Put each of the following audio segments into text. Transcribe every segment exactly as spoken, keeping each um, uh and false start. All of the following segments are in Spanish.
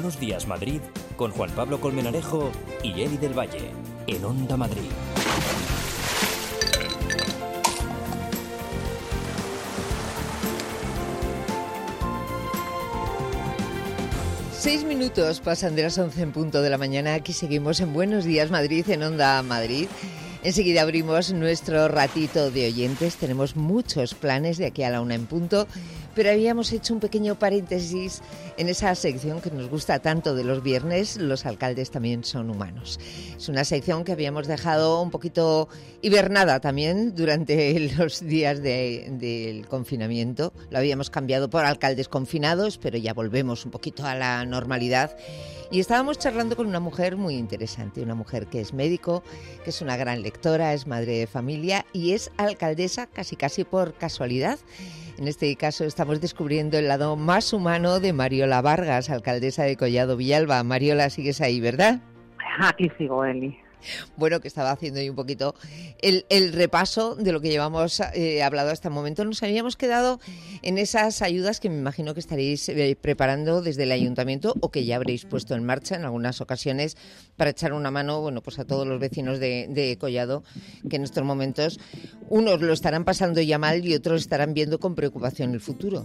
Buenos Días Madrid con Juan Pablo Colmenarejo y Eli del Valle en Onda Madrid. Seis minutos pasan de las once en punto de la mañana. Aquí seguimos en Buenos Días Madrid, en Onda Madrid. Enseguida abrimos nuestro ratito de oyentes. Tenemos muchos planes de aquí a la una en punto, pero habíamos hecho un pequeño paréntesis en esa sección que nos gusta tanto de los viernes, Los alcaldes también son humanos. Es una sección que habíamos dejado un poquito hibernada también durante los días de, del confinamiento. Lo habíamos cambiado por alcaldes confinados, pero ya volvemos un poquito a la normalidad. Y estábamos charlando con una mujer muy interesante, una mujer que es médico, que es una gran lectora, es madre de familia y es alcaldesa casi casi por casualidad. En este caso estamos descubriendo el lado más humano de Mariola Vargas, alcaldesa de Collado Villalba. Mariola, sigues ahí, ¿verdad? Aquí sigo, Eli. Bueno, que estaba haciendo ahí un poquito el, el repaso de lo que llevamos eh, hablado hasta el momento. Nos habíamos quedado en esas ayudas que me imagino que estaréis eh, preparando desde el ayuntamiento o que ya habréis puesto en marcha en algunas ocasiones para echar una mano, bueno, pues a todos los vecinos de, de Collado, que en estos momentos unos lo estarán pasando ya mal y otros estarán viendo con preocupación el futuro.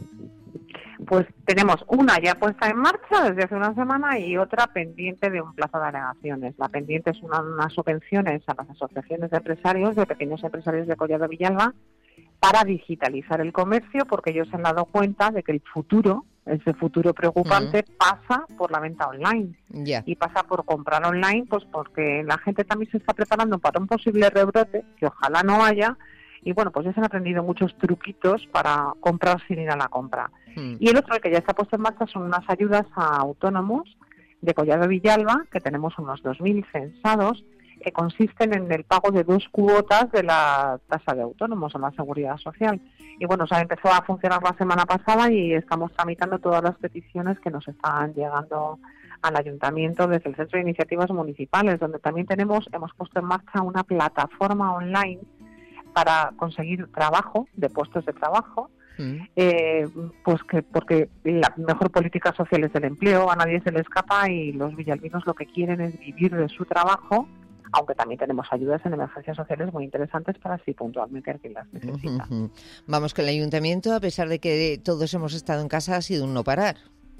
Pues tenemos una ya puesta en marcha desde hace una semana y otra pendiente de un plazo de alegaciones. La pendiente es una, unas subvenciones a las asociaciones de empresarios, de pequeños empresarios de Collado Villalba, para digitalizar el comercio, porque ellos se han dado cuenta de que el futuro, ese futuro preocupante, mm. pasa por la venta online. Yeah. Y pasa por comprar online, pues porque la gente también se está preparando para un posible rebrote, que ojalá no haya. Y bueno, pues ya se han aprendido muchos truquitos para comprar sin ir a la compra. Mm. Y el otro, el que ya está puesto en marcha, son unas ayudas a autónomos de Collado Villalba, que tenemos unos dos mil censados, que consisten en el pago de dos cuotas de la tasa de autónomos en la Seguridad Social. Y bueno, o sea, empezó a funcionar la semana pasada y estamos tramitando todas las peticiones que nos están llegando al Ayuntamiento desde el Centro de Iniciativas Municipales, donde también tenemos, hemos puesto en marcha una plataforma online para conseguir trabajo, de puestos de trabajo, mm. eh, pues que porque la mejor política social es el empleo, a nadie se le escapa y los villalbinos lo que quieren es vivir de su trabajo, aunque también tenemos ayudas en emergencias sociales muy interesantes para si puntualmente alguien las necesita. Uh-huh. Vamos, que el ayuntamiento, a pesar de que todos hemos estado en casa, ha sido un no parar.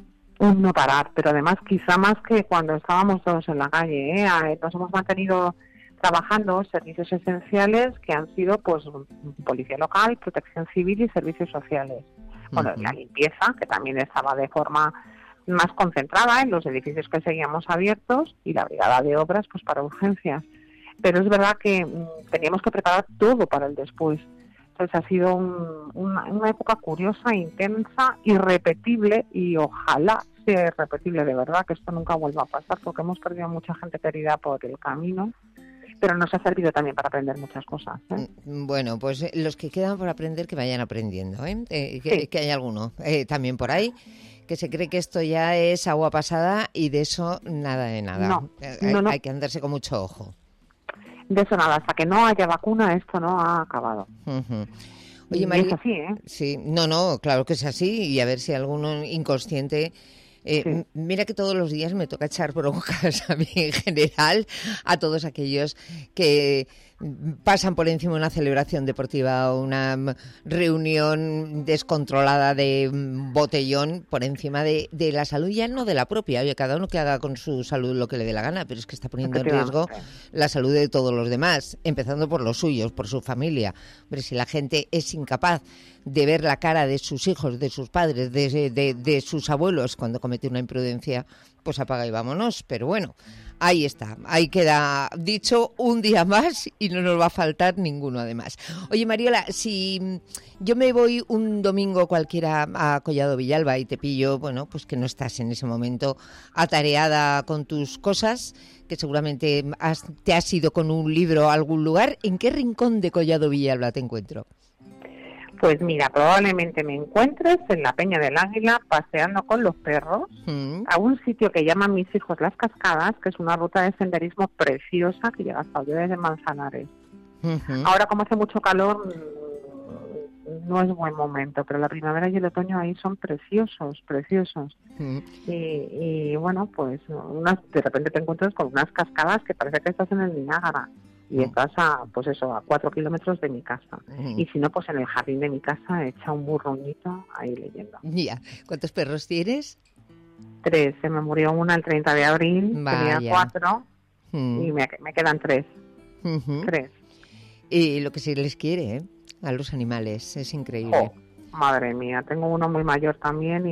Un no parar, pero además quizá más que cuando estábamos todos en la calle, ¿eh? Nos hemos mantenido trabajando servicios esenciales que han sido pues policía local, protección civil y servicios sociales. Bueno, uh-huh. La limpieza, que también estaba de forma más concentrada en los edificios que seguíamos abiertos, y la brigada de obras pues para urgencias. Pero es verdad que mm, teníamos que preparar todo para el después. Entonces ha sido un, una, una época curiosa, intensa, irrepetible, y ojalá sea irrepetible de verdad, que esto nunca vuelva a pasar, porque hemos perdido mucha gente querida por el camino. Pero nos ha servido también para aprender muchas cosas, ¿eh? Bueno, pues los que quedan por aprender, que vayan aprendiendo, ¿eh? eh que, sí. que hay alguno eh, también por ahí que se cree que esto ya es agua pasada y de eso nada de nada. No, hay, no, no. hay que andarse con mucho ojo. De eso nada, hasta que no haya vacuna esto no ha acabado. Uh-huh. Oye, María, es así, ¿eh? Sí, no, no, claro que es así, y a ver si alguno inconsciente... Eh, sí. Mira que todos los días me toca echar broncas a mí en general, a todos aquellos que pasan por encima de una celebración deportiva o una reunión descontrolada de botellón por encima de, de la salud, ya no de la propia. Oye, cada uno que haga con su salud lo que le dé la gana, pero es que está poniendo en riesgo la salud de todos los demás, empezando por los suyos, por su familia. Hombre, si la gente es incapaz de ver la cara de sus hijos, de sus padres, de, de, de sus abuelos cuando comete una imprudencia, pues apaga y vámonos. Pero bueno, ahí está, ahí queda dicho un día más y no nos va a faltar ninguno además. Oye, Mariola, si yo me voy un domingo cualquiera a Collado Villalba y te pillo, bueno, pues que no estás en ese momento atareada con tus cosas, que seguramente has, te has ido con un libro a algún lugar, ¿en qué rincón de Collado Villalba te encuentro? Pues mira, probablemente me encuentres en la Peña del Águila paseando con los perros mm. a un sitio que llaman mis hijos Las Cascadas, que es una ruta de senderismo preciosa que llega hasta Olleres de Manzanares. Uh-huh. Ahora, como hace mucho calor, no es buen momento, pero la primavera y el otoño ahí son preciosos, preciosos. Mm. Y, y bueno, pues unas, de repente te encuentras con unas cascadas que parece que estás en el Niágara. Y estás a, pues eso, a cuatro kilómetros de mi casa. Mm. Y si no, pues en el jardín de mi casa echa un burroñito ahí leyendo. Ya. ¿Cuántos perros tienes? Tres. Se me murió una el treinta de abril, Vaya. tenía cuatro mm. y me, me quedan tres. Uh-huh. Tres. Y lo que se les quiere, ¿eh? A los animales, es increíble. Oh, madre mía, tengo uno muy mayor también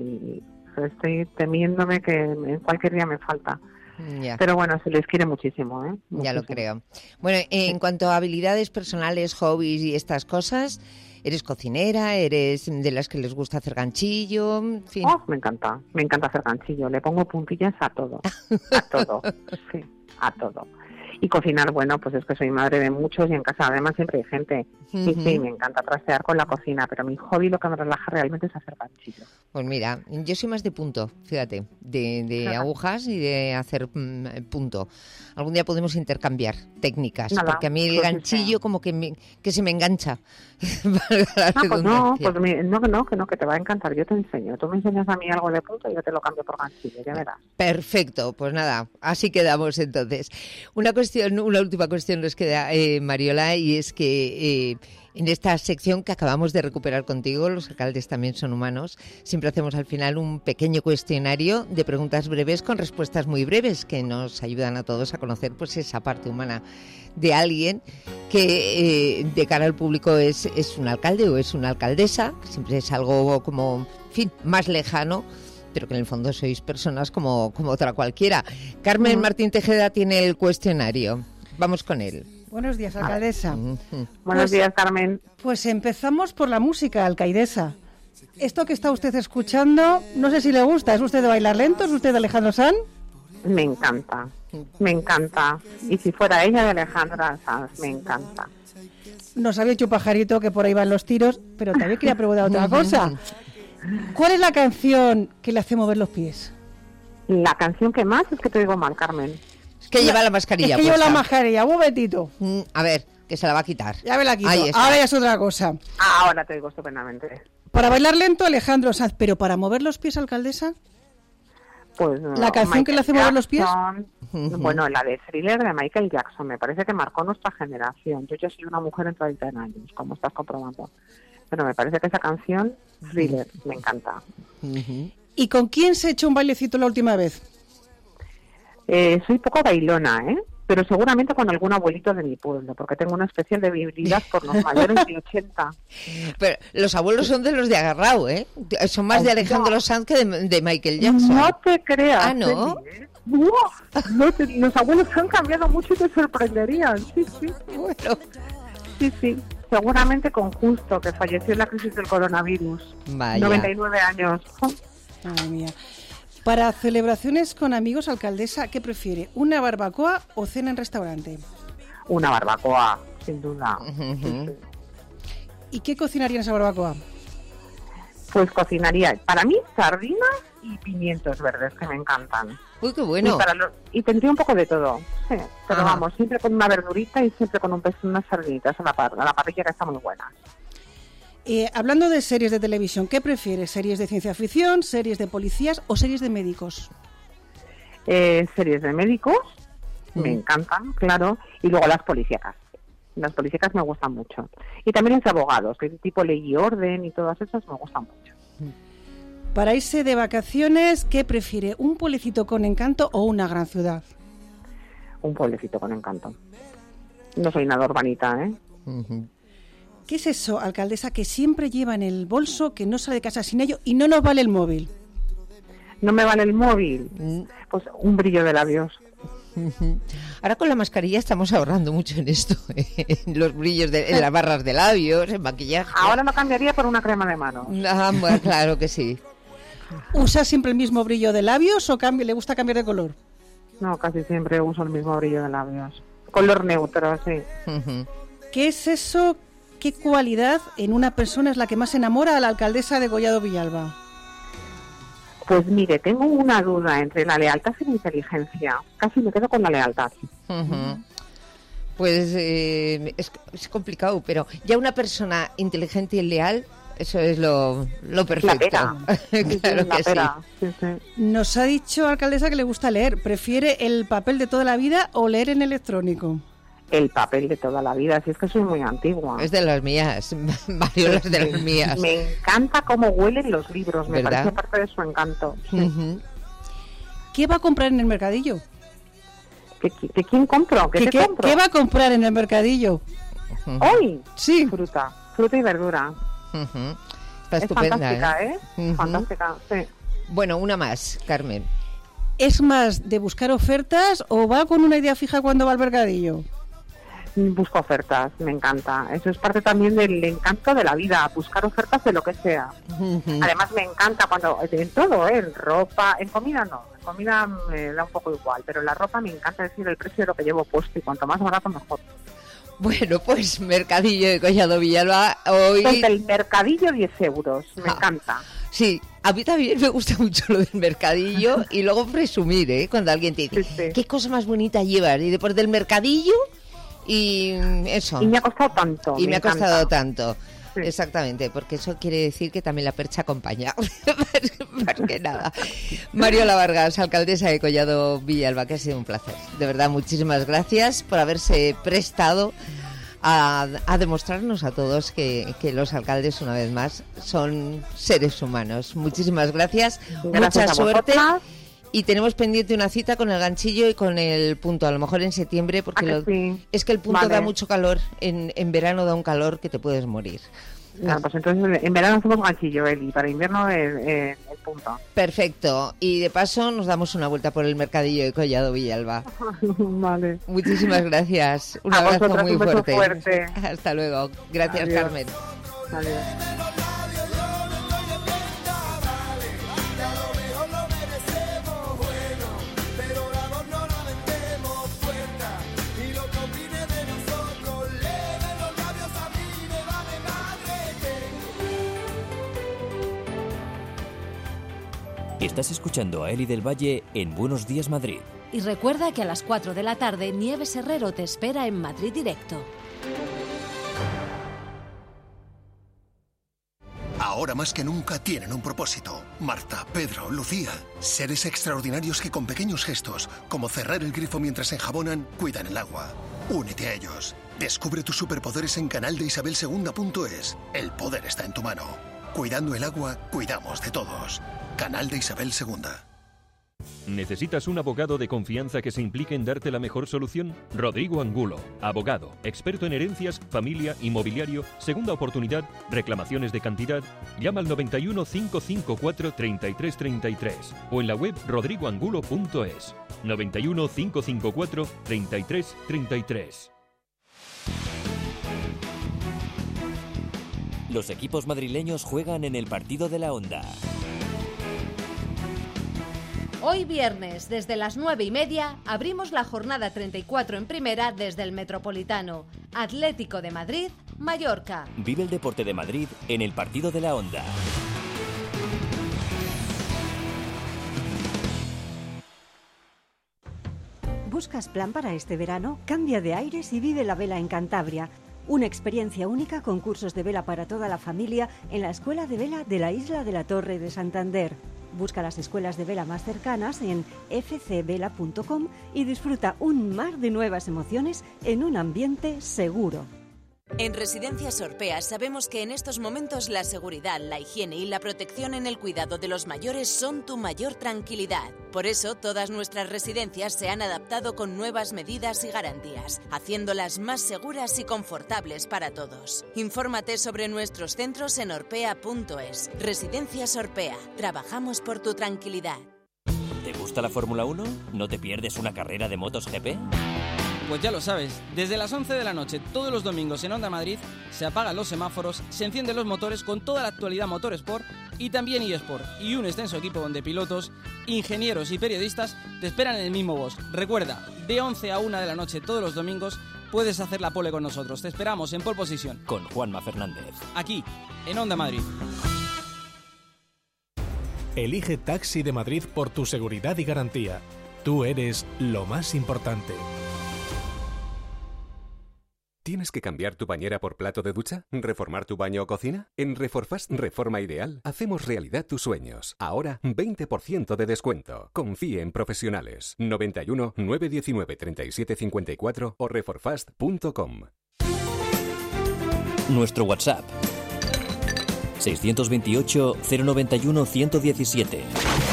y estoy temiéndome que en cualquier día me falta. Ya. Pero bueno, se les quiere muchísimo, ¿eh? Muchísimo. Ya lo creo. Bueno, en cuanto a habilidades personales, hobbies y estas cosas, ¿eres cocinera? ¿Eres de las que les gusta hacer ganchillo? En fin. Oh, me encanta, me encanta hacer ganchillo. Le pongo puntillas a todo, a todo, sí, a todo. Y cocinar, bueno, pues es que soy madre de muchos y en casa además siempre hay gente. Sí, uh-huh. sí, me encanta trastear con la cocina, pero mi hobby, lo que me relaja realmente es hacer ganchillo. Pues mira, yo soy más de punto, fíjate, de, de agujas y de hacer mm, punto. Algún día podemos intercambiar técnicas, Nada, porque a mí el pues ganchillo sí. como que, me, que se me engancha. no, pues no, pues mi, no, no, que no, que te va a encantar, yo te enseño. Tú me enseñas a mí algo de punto y yo te lo cambio por ganchillo, ya verás. Perfecto, pues nada, así quedamos entonces. Una cuestión, una última cuestión nos queda, eh, Mariola, y es que... Eh, en esta sección que acabamos de recuperar contigo, los alcaldes también son humanos, siempre hacemos al final un pequeño cuestionario de preguntas breves con respuestas muy breves que nos ayudan a todos a conocer pues esa parte humana de alguien que eh, de cara al público es, es un alcalde o es una alcaldesa, siempre es algo como, en fin, más lejano, pero que en el fondo sois personas como, como otra cualquiera. Carmen uh-huh. Martín Tejeda tiene el cuestionario. Vamos con él. Buenos días, alcaldesa. Uh-huh. Buenos pues, días, Carmen. Pues empezamos por la música, alcaidesa. Esto que está usted escuchando, no sé si le gusta. ¿Es usted de bailar lento? ¿Es usted de Alejandro Sanz? Me encanta, me encanta. Y si fuera ella de Alejandro Sanz, me encanta. Nos había hecho pajarito que por ahí van los tiros, pero también quería preguntar otra cosa. ¿Cuál es la canción que le hace mover los pies? La canción que más es que te digo mal, Carmen. Que la, lleva la mascarilla. Es que lleva la mascarilla, un momentito. Mm, a ver, que se la va a quitar. Ya me la quito. Ahora ya es otra cosa. Ahora te digo estupendamente. Para bailar lento, Alejandro Sanz, pero para mover los pies, alcaldesa. Pues no, la canción Michael que le hace mover los pies. Bueno, la de Thriller de Michael Jackson, me parece que marcó nuestra generación. Yo ya soy una mujer en treinta años, como estás comprobando. Pero me parece que esa canción, Thriller, me encanta. ¿Y con quién se echó un bailecito la última vez? Eh, soy poco bailona, ¿eh? Pero seguramente con algún abuelito de mi pueblo, porque tengo una especial debilidad por los mayores de ochenta. Pero los abuelos son de los de agarrado, ¿eh? Son más de Alejandro no. Sanz que de, de Michael Jackson. No te creas. Ah, ¿no? ¿eh? No, no te, los abuelos han cambiado mucho y te sorprenderían. Sí, sí. Bueno. Sí, sí. Seguramente con Justo, que falleció en la crisis del coronavirus. Vaya. noventa y nueve años. Madre mía. Para celebraciones con amigos, alcaldesa, ¿qué prefiere? ¿Una barbacoa o cena en restaurante? Una barbacoa, sin duda. Uh-huh. Sí, sí. ¿Y qué cocinaría en esa barbacoa? Pues cocinaría, para mí, sardinas y pimientos verdes, que me encantan. Uy, qué bueno. Y, para lo, y tendría un poco de todo, sí. Pero Ajá. vamos, siempre con una verdurita y siempre con un pez, unas sardinitas a la, par, a la parrilla, que está muy buena. Eh, hablando de series de televisión, ¿qué prefieres? ¿Series de ciencia ficción, series de policías o series de médicos? Eh, series de médicos, mm. me encantan, claro, y luego las policíacas. Las policíacas me gustan mucho. Y también las de abogados, que tipo Ley y Orden y todas esas me gustan mucho. Para irse de vacaciones, ¿qué prefiere? ¿Un pueblecito con encanto o una gran ciudad? Un pueblecito con encanto. No soy nada urbanita, ¿eh? Uh-huh. ¿Qué es eso, alcaldesa, que siempre lleva en el bolso, que no sale de casa sin ello y no nos vale el móvil? ¿No me vale el móvil? Pues un brillo de labios. Ahora con la mascarilla estamos ahorrando mucho en esto, en los brillos, de, en las barras de labios, en maquillaje. Ahora lo cambiaría por una crema de manos. Ah, bueno, claro que sí. ¿Usa siempre el mismo brillo de labios o cambia, le gusta cambiar de color? No, casi siempre uso el mismo brillo de labios. Color neutro, sí. Uh-huh. ¿Qué es eso? ¿Qué cualidad en una persona es la que más enamora a la alcaldesa de Collado Villalba? Pues mire, tengo una duda entre la lealtad y la inteligencia. Casi me quedo con la lealtad. Uh-huh. Pues eh, es, es complicado, pero ya una persona inteligente y leal, eso es lo, lo perfecto. La pera. Claro la que pera. sí. Sí, sí. Nos ha dicho, alcaldesa, que le gusta leer. ¿Prefiere el papel de toda la vida o leer en electrónico? El papel de toda la vida, si es que soy muy antigua. Es de las mías, Mariola es de las mías. Me encanta cómo huelen los libros, me ¿verdad? parece parte de su encanto. Sí. Uh-huh. ¿Qué va a comprar en el mercadillo? ¿Qué, qué, qué- quién compro? ¿Qué, ¿Qué, te qué- compro? qué va a comprar en el mercadillo? Uh-huh. Hoy, Sí. fruta, fruta y verdura. Uh-huh. Está Es estupenda, fantástica, ¿eh? ¿eh? Ujú. Fantástica, sí. Bueno, una más, Carmen. ¿Es más de buscar ofertas o va con una idea fija cuando va al mercadillo? Busco ofertas, me encanta. Eso es parte también del encanto de la vida, buscar ofertas de lo que sea. Uh-huh. Además me encanta cuando, en todo, ¿eh? En ropa, en comida no, en comida me da un poco igual, pero en la ropa me encanta decir el precio de lo que llevo puesto y cuanto más barato mejor. Bueno, pues Mercadillo de Collado Villalba hoy... Desde el mercadillo diez euros, me Ah. encanta. Sí, a mí también me gusta mucho lo del mercadillo y luego presumir, ¿eh? Cuando alguien te dice, Sí, sí. ¿qué cosa más bonita llevas? Y después del mercadillo y eso. Y me ha costado tanto. Y me, ha encanta. costado tanto. Sí. Exactamente, porque eso quiere decir que también la percha acompaña. Más que nada. Mariola Vargas, alcaldesa de Collado Villalba, que ha sido un placer. De verdad, muchísimas gracias por haberse prestado a, a demostrarnos a todos que, que los alcaldes, una vez más, son seres humanos. Muchísimas gracias, Gracias mucha a suerte. vosotras. Y tenemos pendiente una cita con el ganchillo y con el punto, a lo mejor en septiembre, porque ¿A que lo- sí? es que el punto Vale. da mucho calor, en, en verano da un calor que te puedes morir. No, pues entonces en verano hacemos ganchillo, Eli, para invierno el, el, el punto. Perfecto. Y de paso nos damos una vuelta por el mercadillo de Collado Villalba. Vale. Muchísimas gracias. Un A abrazo vosotras, muy un beso fuerte. fuerte. Hasta luego. Gracias, Adiós. Carmen. Adiós. Estás escuchando a Eli del Valle en Buenos Días Madrid. Y recuerda que a las cuatro de la tarde Nieves Herrero te espera en Madrid Directo. Ahora más que nunca tienen un propósito. Marta, Pedro, Lucía. Seres extraordinarios que con pequeños gestos, como cerrar el grifo mientras enjabonan, cuidan el agua. Únete a ellos. Descubre tus superpoderes en canal de isabel segunda punto es. El poder está en tu mano. Cuidando el agua, cuidamos de todos. Canal de Isabel segunda. ¿Necesitas un abogado de confianza que se implique en darte la mejor solución? Rodrigo Angulo, abogado, experto en herencias, familia, inmobiliario, segunda oportunidad, reclamaciones de cantidad. Llama al noventa y uno, cinco cinco cuatro, treinta y tres treinta y tres o en la web rodrigo angulo punto es. noventa y uno, cinco cinco cuatro, treinta y tres treinta y tres. Los equipos madrileños juegan en el partido de la Onda. Hoy viernes, desde las nueve y media, abrimos la jornada treinta y cuatro en primera desde el Metropolitano. Atlético de Madrid, Mallorca. Vive el deporte de Madrid en el partido de la Onda. ¿Buscas plan para este verano? Cambia de aires y vive la vela en Cantabria. Una experiencia única con cursos de vela para toda la familia en la Escuela de Vela de la Isla de la Torre de Santander. Busca las escuelas de vela más cercanas en f c vela punto com y disfruta un mar de nuevas emociones en un ambiente seguro. En Residencias Orpea sabemos que en estos momentos la seguridad, la higiene y la protección en el cuidado de los mayores son tu mayor tranquilidad. Por eso, todas nuestras residencias se han adaptado con nuevas medidas y garantías, haciéndolas más seguras y confortables para todos. Infórmate sobre nuestros centros en orpea punto es. Residencias Orpea. Trabajamos por tu tranquilidad. ¿Te gusta la Fórmula uno? ¿No te pierdes una carrera de motos G P? Pues ya lo sabes, desde las once de la noche todos los domingos en Onda Madrid se apagan los semáforos, se encienden los motores con toda la actualidad Motorsport y también eSport, y un extenso equipo de pilotos, ingenieros y periodistas te esperan en el mismo box. Recuerda, de once a una de la noche todos los domingos puedes hacer la pole con nosotros. Te esperamos en Pole Position. Con Juanma Fernández. Aquí, en Onda Madrid. Elige Taxi de Madrid por tu seguridad y garantía. Tú eres lo más importante. ¿Tienes que cambiar tu bañera por plato de ducha? ¿Reformar tu baño o cocina? En Reforfast Reforma Ideal hacemos realidad tus sueños. Ahora veinte por ciento de descuento. Confíe en profesionales. noventa y uno, novecientos diecinueve, treinta y siete cincuenta y cuatro o reforfast punto com. Nuestro WhatsApp seiscientos veintiocho, cero noventa y uno, ciento diecisiete.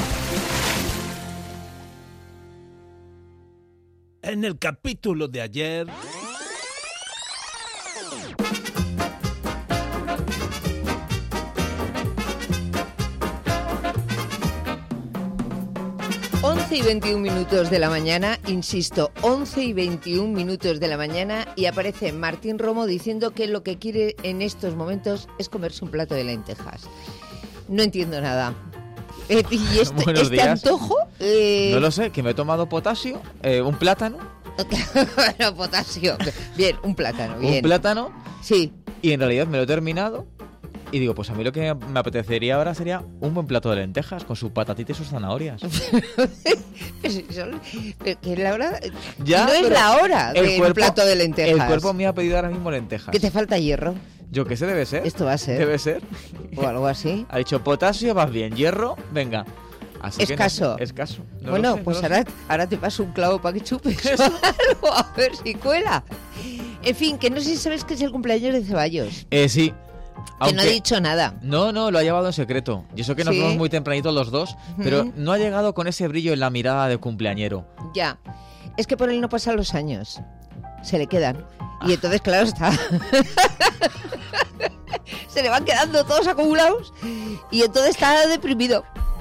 En el capítulo de ayer... once y veintiún minutos de la mañana, insisto, once y veintiún minutos de la mañana, y aparece Martín Romo diciendo que lo que quiere en estos momentos es comerse un plato de lentejas. No entiendo nada. Eh, ¿Y este, este días. antojo? Eh... No lo sé, que me he tomado potasio, eh, un plátano. Bueno, potasio. Bien, un plátano. Bien. Un plátano. Sí. Y en realidad me lo he terminado. Y digo, pues a mí lo que me apetecería ahora sería un buen plato de lentejas con sus patatitas y sus zanahorias. Que la hora... Ya, no es la hora de un plato de lentejas. El cuerpo me ha pedido ahora mismo lentejas. ¿Que te falta hierro? Yo qué sé, debe ser. Esto va a ser. Debe ser. O algo así. Ha dicho potasio, vas bien. Hierro, venga. Así escaso. Que no, escaso. No bueno, sé, pues no ahora, ahora te paso un clavo para que chupes o algo, a ver si cuela. En fin, que no sé si sabes que es el cumpleaños de Ceballos. Eh, sí. Aunque que no he dicho nada. No, no, lo ha llevado en secreto. Y eso que nos ¿Sí? vemos muy tempranito los dos, uh-huh. Pero no ha llegado con ese brillo en la mirada de cumpleañero. Ya. Es que por él no pasan los años. Se le quedan. Y entonces, claro, está... Se le van quedando todos acumulados y entonces está deprimido.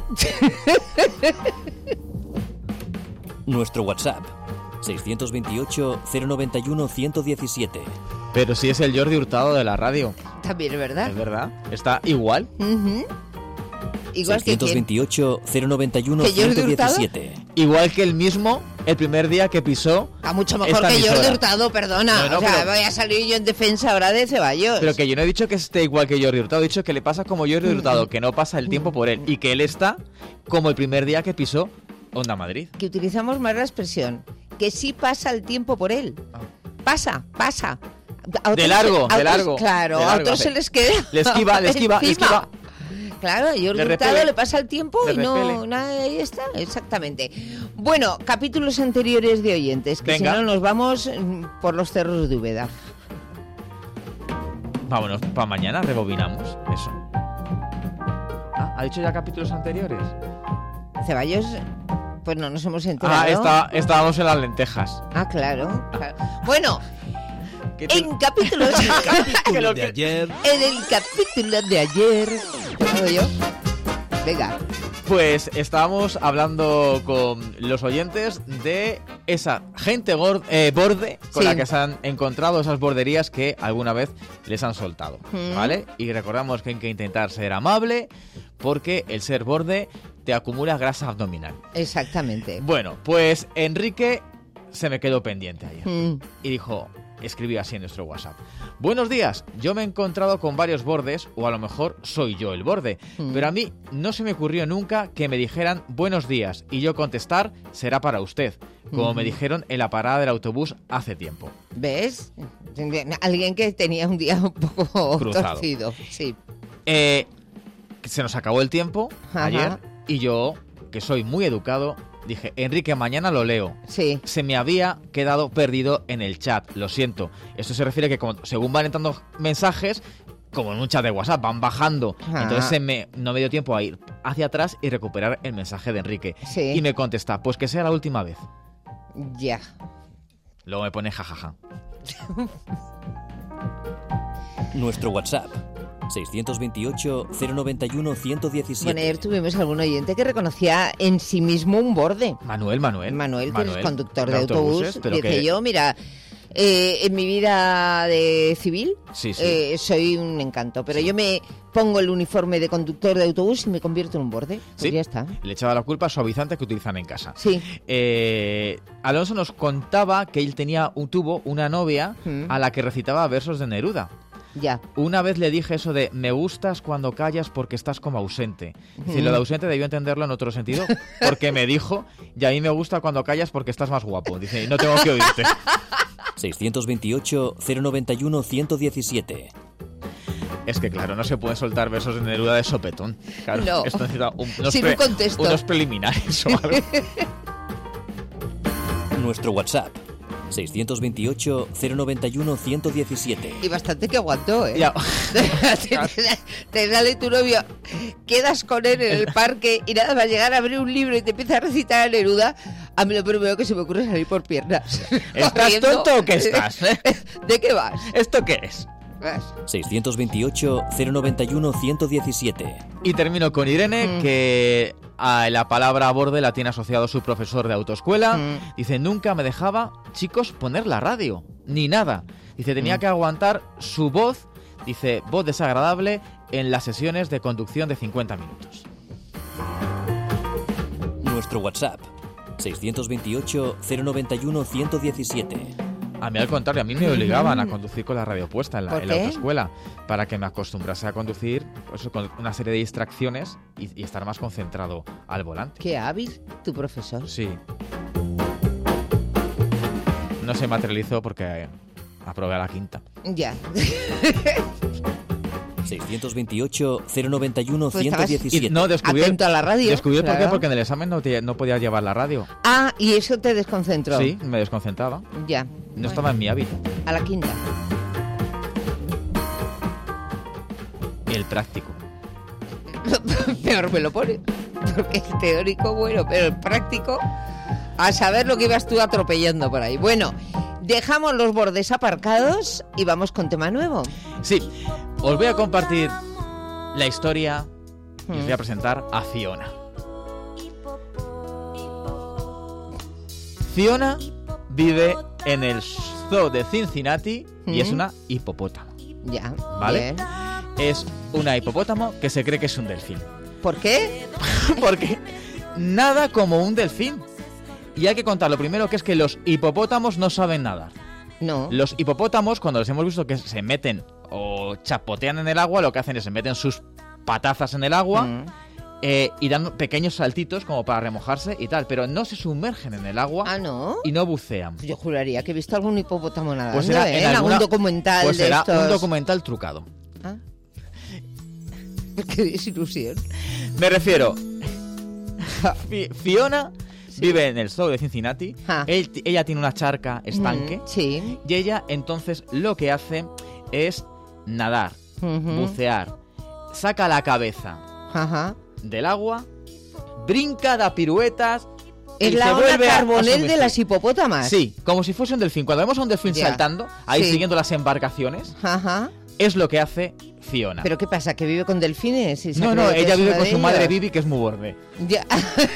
Nuestro WhatsApp seiscientos veintiocho, cero noventa y uno, ciento diecisiete. Pero si es el Jordi Hurtado de la radio. También es verdad. Es verdad. Está igual. Uh-huh. Igual seiscientos veintiocho, cero noventa y uno, que ciento diecisiete. Igual que el mismo, el primer día que pisó. Está mucho mejor que emisora. Jordi Hurtado, perdona. No, no, o sea, pero... voy a salir yo en defensa ahora de Ceballos. Pero que yo no he dicho que esté igual que Jordi Hurtado, he dicho que le pasa como Jordi Hurtado, que no pasa el tiempo por él. Y que él está como el primer día que pisó Onda Madrid. Que utilizamos más la expresión, que sí pasa el tiempo por él. Pasa, pasa. De largo, se, de largo. Otros, claro, de largo, a otros se les queda. Le esquiva, le esquiva, le esquiva. Claro, a Jordi Hurtado le pasa el tiempo y no, no, ahí está, exactamente. Bueno, capítulos anteriores de oyentes, que Venga. Si no nos vamos por los cerros de Úbeda. Vámonos, para mañana rebobinamos eso. Ah, ¿ha dicho ya capítulos anteriores? Ceballos, pues no nos hemos enterado. Ah, está, estábamos en las lentejas. Ah, claro, claro. Bueno... En capítulos en el capítulo de ayer. En el capítulo de ayer. ¿Puedo yo? Venga. Pues estábamos hablando con los oyentes de esa gente gord- eh, borde con sí. la que se han encontrado, esas borderías que alguna vez les han soltado, mm. ¿vale? Y recordamos que hay que intentar ser amable porque el ser borde te acumula grasa abdominal. Exactamente. Bueno, pues Enrique se me quedó pendiente ayer mm. y dijo... Escribí así en nuestro WhatsApp. Buenos días, yo me he encontrado con varios bordes, o a lo mejor soy yo el borde, mm. pero a mí no se me ocurrió nunca que me dijeran buenos días y yo contestar será para usted, como mm. me dijeron en la parada del autobús hace tiempo. ¿Ves? Alguien que tenía un día un poco cruzado. Torcido. Sí. Eh, se nos acabó el tiempo Ajá. ayer y yo, que soy muy educado, dije, Enrique, mañana lo leo. Sí. Se me había quedado perdido en el chat, lo siento. Esto se refiere a que como, según van entrando mensajes, como en un chat de WhatsApp, van bajando. Ah. Entonces se me, no me dio tiempo a ir hacia atrás y recuperar el mensaje de Enrique. Sí. Y me contesta, pues que sea la última vez. Ya. Luego me pone jajaja. Nuestro WhatsApp. seiscientos veintiocho, cero noventa y uno, ciento diecisiete. Bueno, ayer tuvimos algún oyente que reconocía en sí mismo un borde. Manuel, Manuel. Manuel, que Manuel, es conductor de, de autobús. Pero dice que... yo, mira, eh, en mi vida de civil sí, sí. Eh, soy un encanto, pero sí. yo me pongo el uniforme de conductor de autobús y me convierto en un borde. Pues sí, ya está. Le echaba la culpa a suavizante que utilizan en casa. Sí. Eh, Alonso nos contaba que él tenía un tubo, una novia, mm. a la que recitaba versos de Neruda. Ya. Una vez le dije eso de me gustas cuando callas porque estás como ausente. Dice, mm. lo de ausente debió entenderlo en otro sentido, porque me dijo, y a mí me gusta cuando callas porque estás más guapo. Dice, no tengo que oírte. seiscientos veintiocho, cero noventa y uno, ciento diecisiete. Es que claro, no se pueden soltar besos de Neruda de sopetón. Claro, no. Esto necesita un, unos, Sin pre, un contexto. unos preliminares o algo. Nuestro WhatsApp. seiscientos veintiocho, cero noventa y uno, ciento diecisiete. Y bastante que aguantó, ¿eh? Ya. te, te sale tu novio, quedas con él en el parque y nada más llegar a abrir un libro y te empieza a recitar a Neruda. A mí lo primero que se me ocurre es salir por piernas. ¿Estás corriendo. tonto o qué estás? Eh? ¿De qué vas? ¿Esto qué es? seiscientos veintiocho, cero noventa y uno, ciento diecisiete. Y termino con Irene, mm. que a la palabra borde la tiene asociado su profesor de autoescuela. Mm. Dice, nunca me dejaba, chicos, poner la radio, ni nada. Dice, tenía mm. que aguantar su voz, dice, voz desagradable en las sesiones de conducción de cincuenta minutos. Nuestro WhatsApp, seiscientos veintiocho, cero noventa y uno, ciento diecisiete. A mí al contrario, a mí me obligaban a conducir con la radio puesta en la, en la qué? autoescuela para que me acostumbrase a conducir pues, con una serie de distracciones y, y estar más concentrado al volante. Qué hábil tu profesor. Sí. No se materializó porque aprobé a la quinta. Ya. seiscientos veintiocho, cero noventa y uno, Pues ciento diecisiete. Y no, descubrí, Atento a la radio. Descubrí claro. por qué, porque en el examen no, te, no podía llevar la radio. Ah, y eso te desconcentró. Sí, me desconcentraba. Ya. No bueno. estaba en mi hábito. A la quinta. El práctico. Peor me lo pone. Porque el teórico, bueno, pero el práctico, a saber lo que ibas tú atropellando por ahí. Bueno, dejamos los bordes aparcados y vamos con tema nuevo. Sí, os voy a compartir la historia y os Mm. voy a presentar a Fiona. Fiona vive en el zoo de Cincinnati y Mm. es una hipopótamo. Ya, ¿Vale? bien. Es una hipopótamo que se cree que es un delfín. ¿Por qué? Porque nada como un delfín. Y hay que contar lo primero, que es que los hipopótamos no saben nadar. No. Los hipopótamos, cuando los hemos visto que se meten o chapotean en el agua, lo que hacen es se meten sus patazas en el agua Mm. eh, y dan pequeños saltitos como para remojarse y tal, pero no se sumergen en el agua. Ah, ¿no? Y no bucean. Yo juraría que he visto algún hipopótamo nadando, Pues será ¿eh? en alguna- algún documental Pues de será estos. un documental trucado. Ah. Qué desilusión. Me refiero, Fi- Fiona vive en el zoo de Cincinnati. Él- ella tiene una charca estanque. Mm, sí. Y ella entonces lo que hace es nadar, Ujú. bucear, saca la cabeza Ajá. del agua, brinca, da piruetas. Es y la se Ona vuelve a- a Carbonell de sumergir. las hipopótamas. Sí, como si fuese un delfín. Cuando vemos a un delfín Ya. saltando, ahí Sí. siguiendo las embarcaciones, Ajá. es lo que hace Fiona. ¿Pero qué pasa? ¿Que vive con delfines? Y se no, cree no, que ella es vive una con de su madre ellos? Vivi, que es muy borde. Ya.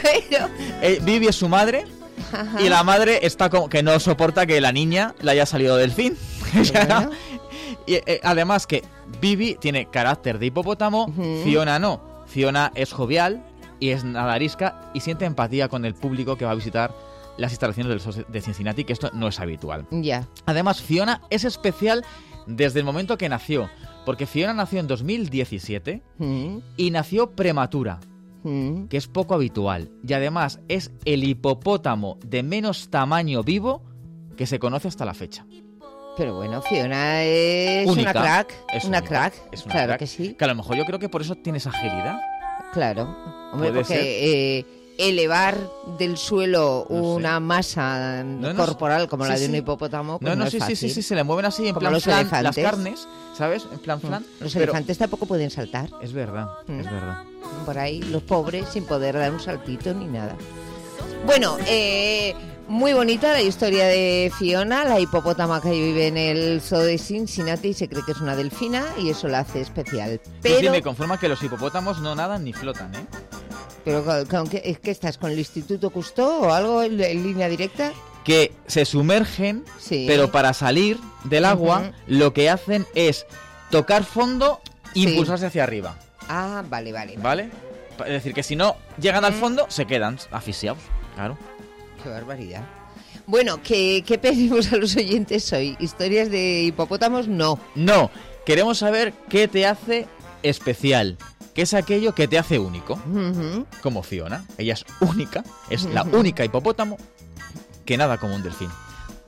Eh, Vivi es su madre. Ajá. Y la madre está como que no soporta que la niña le haya salido delfín. Bueno. Y eh, además que Vivi tiene carácter de hipopótamo, Ujú. Fiona no. Fiona es jovial y es nadarisca y siente empatía con el público que va a visitar las instalaciones del zoo de Cincinnati, que esto no es habitual. Ya. Además, Fiona es especial desde el momento que nació, porque Fiona nació en dos mil diecisiete Mm, y nació prematura, mm. que es poco habitual. Y además es el hipopótamo de menos tamaño vivo que se conoce hasta la fecha. Pero bueno, Fiona es Única. una crack. Es una única. crack. Es una claro crack. que sí. Que a lo mejor yo creo que por eso tienes agilidad. Claro. Hombre, Puede porque ser. eh, elevar del suelo No sé. una masa No, no, corporal como sí, la de un sí. hipopótamo, pues No, no, no, es sí, sí, fácil. sí, sí, se le mueven así en Como plan los flan, las elefantes. carnes, ¿sabes? En plan flan. Los pero- elefantes tampoco pueden saltar. Es verdad, Mm. es verdad. Por ahí, los pobres, sin poder dar un saltito ni nada. Bueno, eh, muy bonita la historia de Fiona, la hipopótama que vive en el zoo de Cincinnati y se cree que es una delfina y eso la hace especial. Sí, Pero, sí, me conforma que los hipopótamos no nadan ni flotan, ¿eh? pero con- con que- ¿es que estás con el Instituto Cousteau o algo en, en línea directa? Que se sumergen, Sí. pero para salir del agua Ujú. lo que hacen es tocar fondo e Sí. impulsarse hacia arriba, Ah, vale, vale. vale. ¿vale? Es decir, que si no llegan al fondo, se quedan asfixiados, claro. Qué barbaridad. Bueno, ¿qué, qué pedimos a los oyentes hoy? ¿Historias de hipopótamos? No. No, queremos saber qué te hace especial, qué es aquello que te hace único. Ujú. Como Fiona, ella es única, es la Ujú. única hipopótamo que nada como un delfín.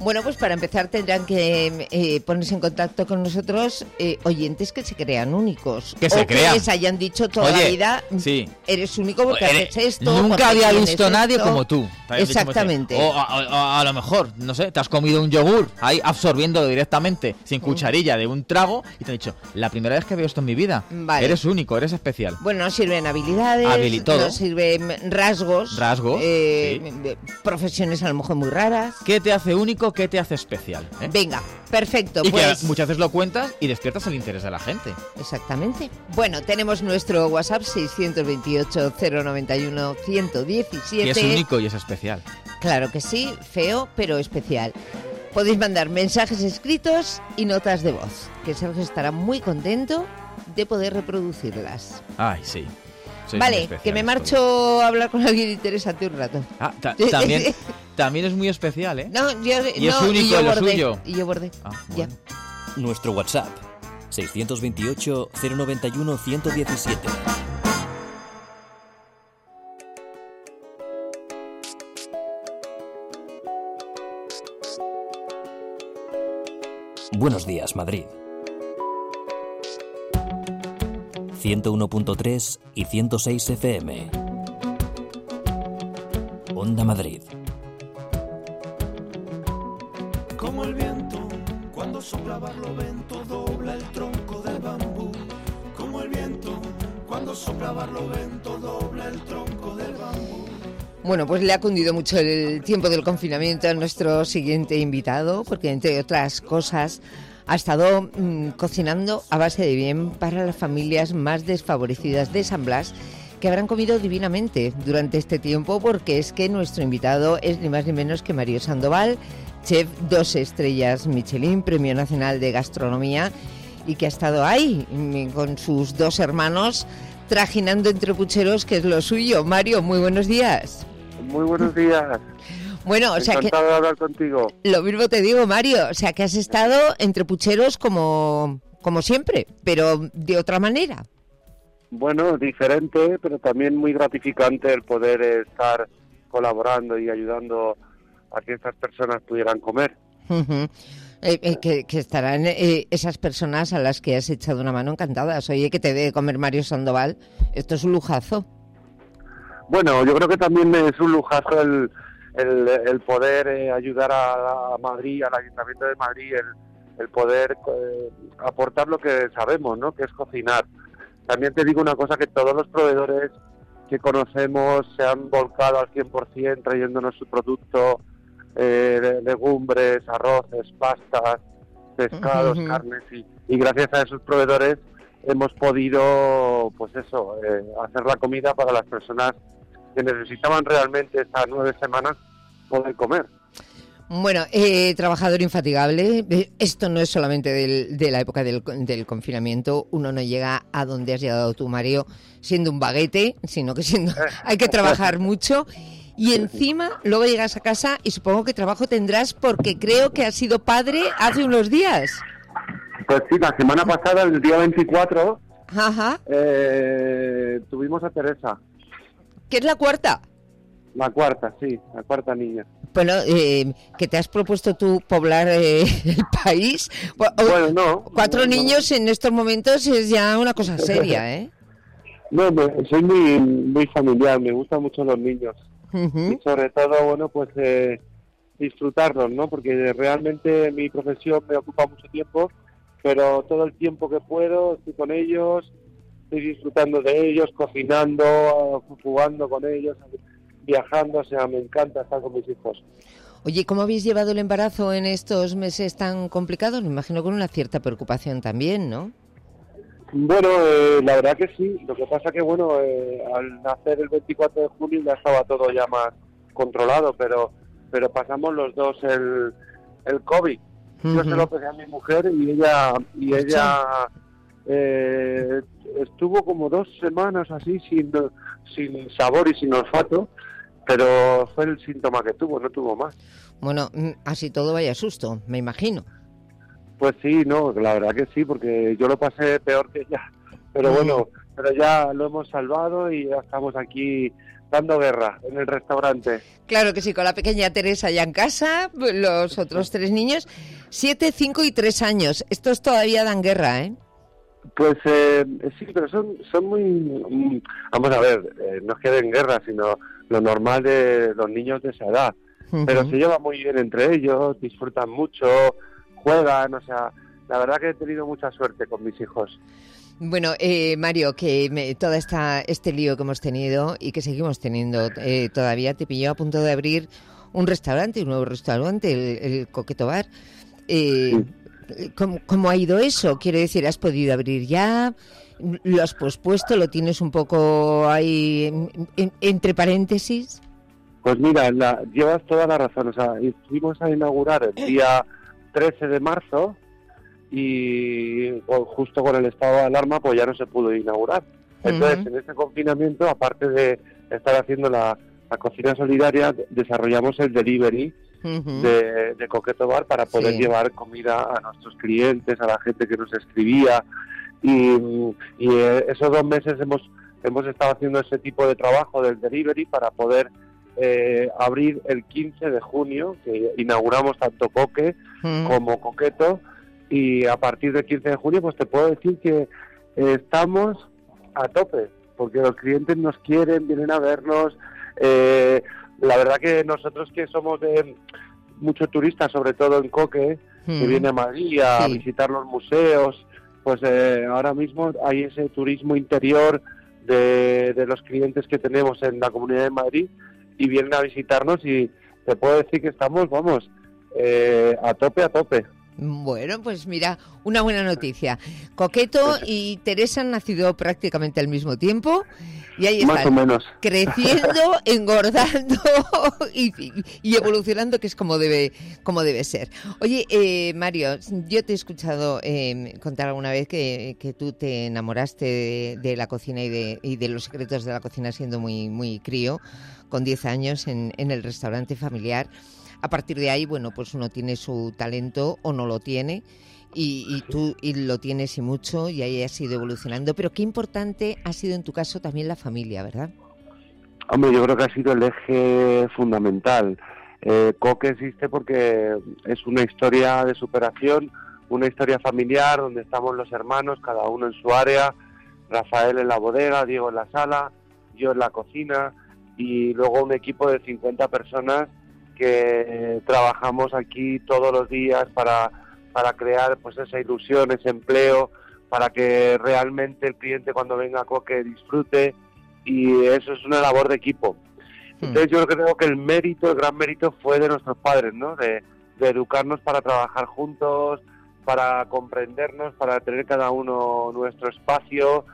Bueno, pues para empezar tendrán que eh, ponerse en contacto con nosotros eh, oyentes que se crean únicos. Que se o crean. que les hayan dicho toda Oye, la vida, sí. eres único porque Eres- haces esto. Nunca porque había tienes visto nadie esto. como tú. Te habías dicho como Exactamente. este. O a, a- a lo mejor, no sé, te has comido un yogur ahí absorbiéndolo directamente, sin cucharilla, de un trago, y te han dicho, la primera vez que veo esto en mi vida. Vale. Eres único, eres especial. Bueno, nos sirven habilidades, Habili- todo. nos sirven rasgos, Rasgos, eh, profesiones a lo mejor muy raras. ¿Qué te hace único? ¿Qué te hace especial? ¿eh? Venga, perfecto. Y pues que muchas veces lo cuentas y despiertas el interés de la gente. Exactamente. Bueno, tenemos nuestro WhatsApp seiscientos veintiocho, cero noventa y uno, ciento diecisiete. Y es único y es especial. Claro que sí, feo, pero especial. Podéis mandar mensajes escritos y notas de voz, que Sergio estará muy contento de poder reproducirlas. Ay, sí. Sois muy Vale, especiales que me todos. marcho a hablar con alguien interesante un rato. Ah, ta- también, también es muy especial, ¿eh? No, yo, Y es no, único y yo en lo bordé, suyo. Y yo bordé. Ah, Ya. Nuestro WhatsApp, seiscientos veintiocho, cero noventa y uno, ciento diecisiete. Buenos días, Madrid. ciento uno punto tres y ciento seis F M. Onda Madrid. Como el viento, cuando sopla Barlovento, dobla el tronco del bambú. Como el viento, cuando sopla Barlovento, dobla el tronco del bambú. Bueno, pues le ha cundido mucho el tiempo del confinamiento a nuestro siguiente invitado, porque entre otras cosas ha estado mmm, cocinando a base de bien para las familias más desfavorecidas de San Blas, que habrán comido divinamente durante este tiempo, porque es que nuestro invitado es ni más ni menos que Mario Sandoval, chef dos estrellas Michelin, Premio Nacional de Gastronomía, y que ha estado ahí mm, con sus dos hermanos trajinando entre pucheros, que es lo suyo. Mario, muy buenos días. Muy buenos días. Bueno, o sea que Encantado de hablar contigo. lo mismo te digo, Mario, o sea que has estado entre pucheros como, como siempre, pero de otra manera. Bueno, diferente, pero también muy gratificante el poder estar colaborando y ayudando a que estas personas pudieran comer. Uh-huh. Eh, eh, que, que estarán eh, esas personas a las que has echado una mano encantadas. Oye, que te dé comer Mario Sandoval, esto es un lujazo. Bueno, yo creo que también es un lujazo el, el, el poder eh, ayudar a, a Madrid, al Ayuntamiento de Madrid, el, el poder eh, aportar lo que sabemos, ¿no? Que es cocinar. También te digo una cosa, que todos los proveedores que conocemos se han volcado al cien por ciento trayéndonos su producto, eh, legumbres, arroces, pastas, pescados, Ujú. carnes, y, y gracias a esos proveedores hemos podido, pues eso, eh, hacer la comida para las personas que necesitaban realmente estas nueve semanas poder comer. Bueno, eh, trabajador infatigable, eh, esto no es solamente del- de la época del, del confinamiento, uno no llega a donde has llegado tú, Mario, siendo un baguete, sino que siendo hay que trabajar mucho. Y encima, luego llegas a casa y supongo que trabajo tendrás porque creo que has sido padre hace unos días. Pues sí, la semana pasada, el día veinticuatro, Ajá. eh, tuvimos a Teresa, ¿Qué es la cuarta? la cuarta, sí, la cuarta niña. Bueno, eh, que te has propuesto tú poblar eh, el país. Bueno, no. Cuatro no, no. niños en estos momentos es ya una cosa seria, ¿eh? No, me- soy muy, muy familiar, me gustan mucho los niños. Ujú. Y sobre todo, bueno, pues eh, disfrutarlos, ¿no? Porque realmente mi profesión me ocupa mucho tiempo, pero todo el tiempo que puedo estoy con ellos, estoy disfrutando de ellos, cocinando, jugando con ellos, viajando, o sea, me encanta estar con mis hijos. Oye, ¿cómo habéis llevado el embarazo en estos meses tan complicados? Me imagino con una cierta preocupación también, ¿no? Bueno, eh, la verdad que sí. Lo que pasa que, bueno, eh, al nacer el veinticuatro de junio ya estaba todo ya más controlado, pero pero pasamos los dos el, el COVID. Yo se lo pegué a mi mujer y ella y ella eh, estuvo como dos semanas así sin, sin sabor y sin olfato, pero fue el síntoma que tuvo, no tuvo más. Bueno, mm, así todo vaya susto, me imagino. Pues sí, no, la verdad que sí, porque yo lo pasé peor que ella. Pero bueno, pero ya lo hemos salvado y ya estamos aquí dando guerra en el restaurante. Claro que sí, con la pequeña Teresa ya en casa, los otros tres niños, siete, cinco y tres años. Estos todavía dan guerra, ¿eh? Pues eh, sí, pero son son muy... Mm, vamos a ver, eh, no es que den guerra, sino lo normal de los niños de esa edad. Uh-huh. Pero se llevan muy bien entre ellos, disfrutan mucho, juegan, o sea, la verdad que he tenido mucha suerte con mis hijos. Bueno, eh, Mario, que me, toda esta este lío que hemos tenido y que seguimos teniendo eh, todavía, te pilló a punto de abrir un restaurante, un nuevo restaurante, el, el Coqueto Bar. Eh, sí. ¿cómo, ¿Cómo ha ido eso? Quiero decir, ¿has podido abrir ya? ¿Lo has pospuesto? ¿Lo tienes un poco ahí en, en, entre paréntesis? Pues mira, la, llevas toda la razón. O sea, fuimos a inaugurar el día trece de marzo y pues, justo con el estado de alarma pues ya no se pudo inaugurar. Entonces, uh-huh. en este confinamiento, aparte de estar haciendo la, la cocina solidaria, desarrollamos el delivery uh-huh. de, de Coqueto Bar para poder sí. llevar comida a nuestros clientes, a la gente que nos escribía. Y, y eh, esos dos meses hemos, hemos estado haciendo ese tipo de trabajo del delivery para poder eh, abrir el quince de junio, que inauguramos tanto Coque uh-huh. como Coqueto. Y a partir del quince de junio, pues te puedo decir que eh, estamos a tope, porque los clientes nos quieren, vienen a vernos. Eh, la verdad que nosotros que somos de muchos turistas, sobre todo en Coque, mm. que viene a Madrid a sí. visitar los museos, pues eh, ahora mismo hay ese turismo interior de, de los clientes que tenemos en la Comunidad de Madrid y vienen a visitarnos y te puedo decir que estamos, vamos, eh, a tope, a tope. Bueno, pues mira, una buena noticia. Coqueto y Teresa han nacido prácticamente al mismo tiempo y ahí están, más o menos, creciendo, engordando y, y evolucionando, que es como debe como debe ser. Oye, eh, Mario, yo te he escuchado eh, contar alguna vez que, que tú te enamoraste de, de la cocina y de, y de los secretos de la cocina siendo muy, muy crío, con diez años en, en el restaurante familiar. A partir de ahí, bueno, pues uno tiene su talento o no lo tiene y, y tú y lo tienes y mucho y ahí has ido evolucionando. Pero qué importante ha sido en tu caso también la familia, ¿verdad? Hombre, yo creo que ha sido el eje fundamental. Eh, Coque existe porque es una historia de superación, una historia familiar donde estamos los hermanos, cada uno en su área, Rafael en la bodega, Diego en la sala, yo en la cocina y luego un equipo de cincuenta personas que trabajamos aquí todos los días para, para crear pues esa ilusión, ese empleo, para que realmente el cliente cuando venga a Coque disfrute, y eso es una labor de equipo. Entonces yo creo que el mérito, el gran mérito fue de nuestros padres, ¿no? De, de educarnos para trabajar juntos, para comprendernos, para tener cada uno nuestro espacio,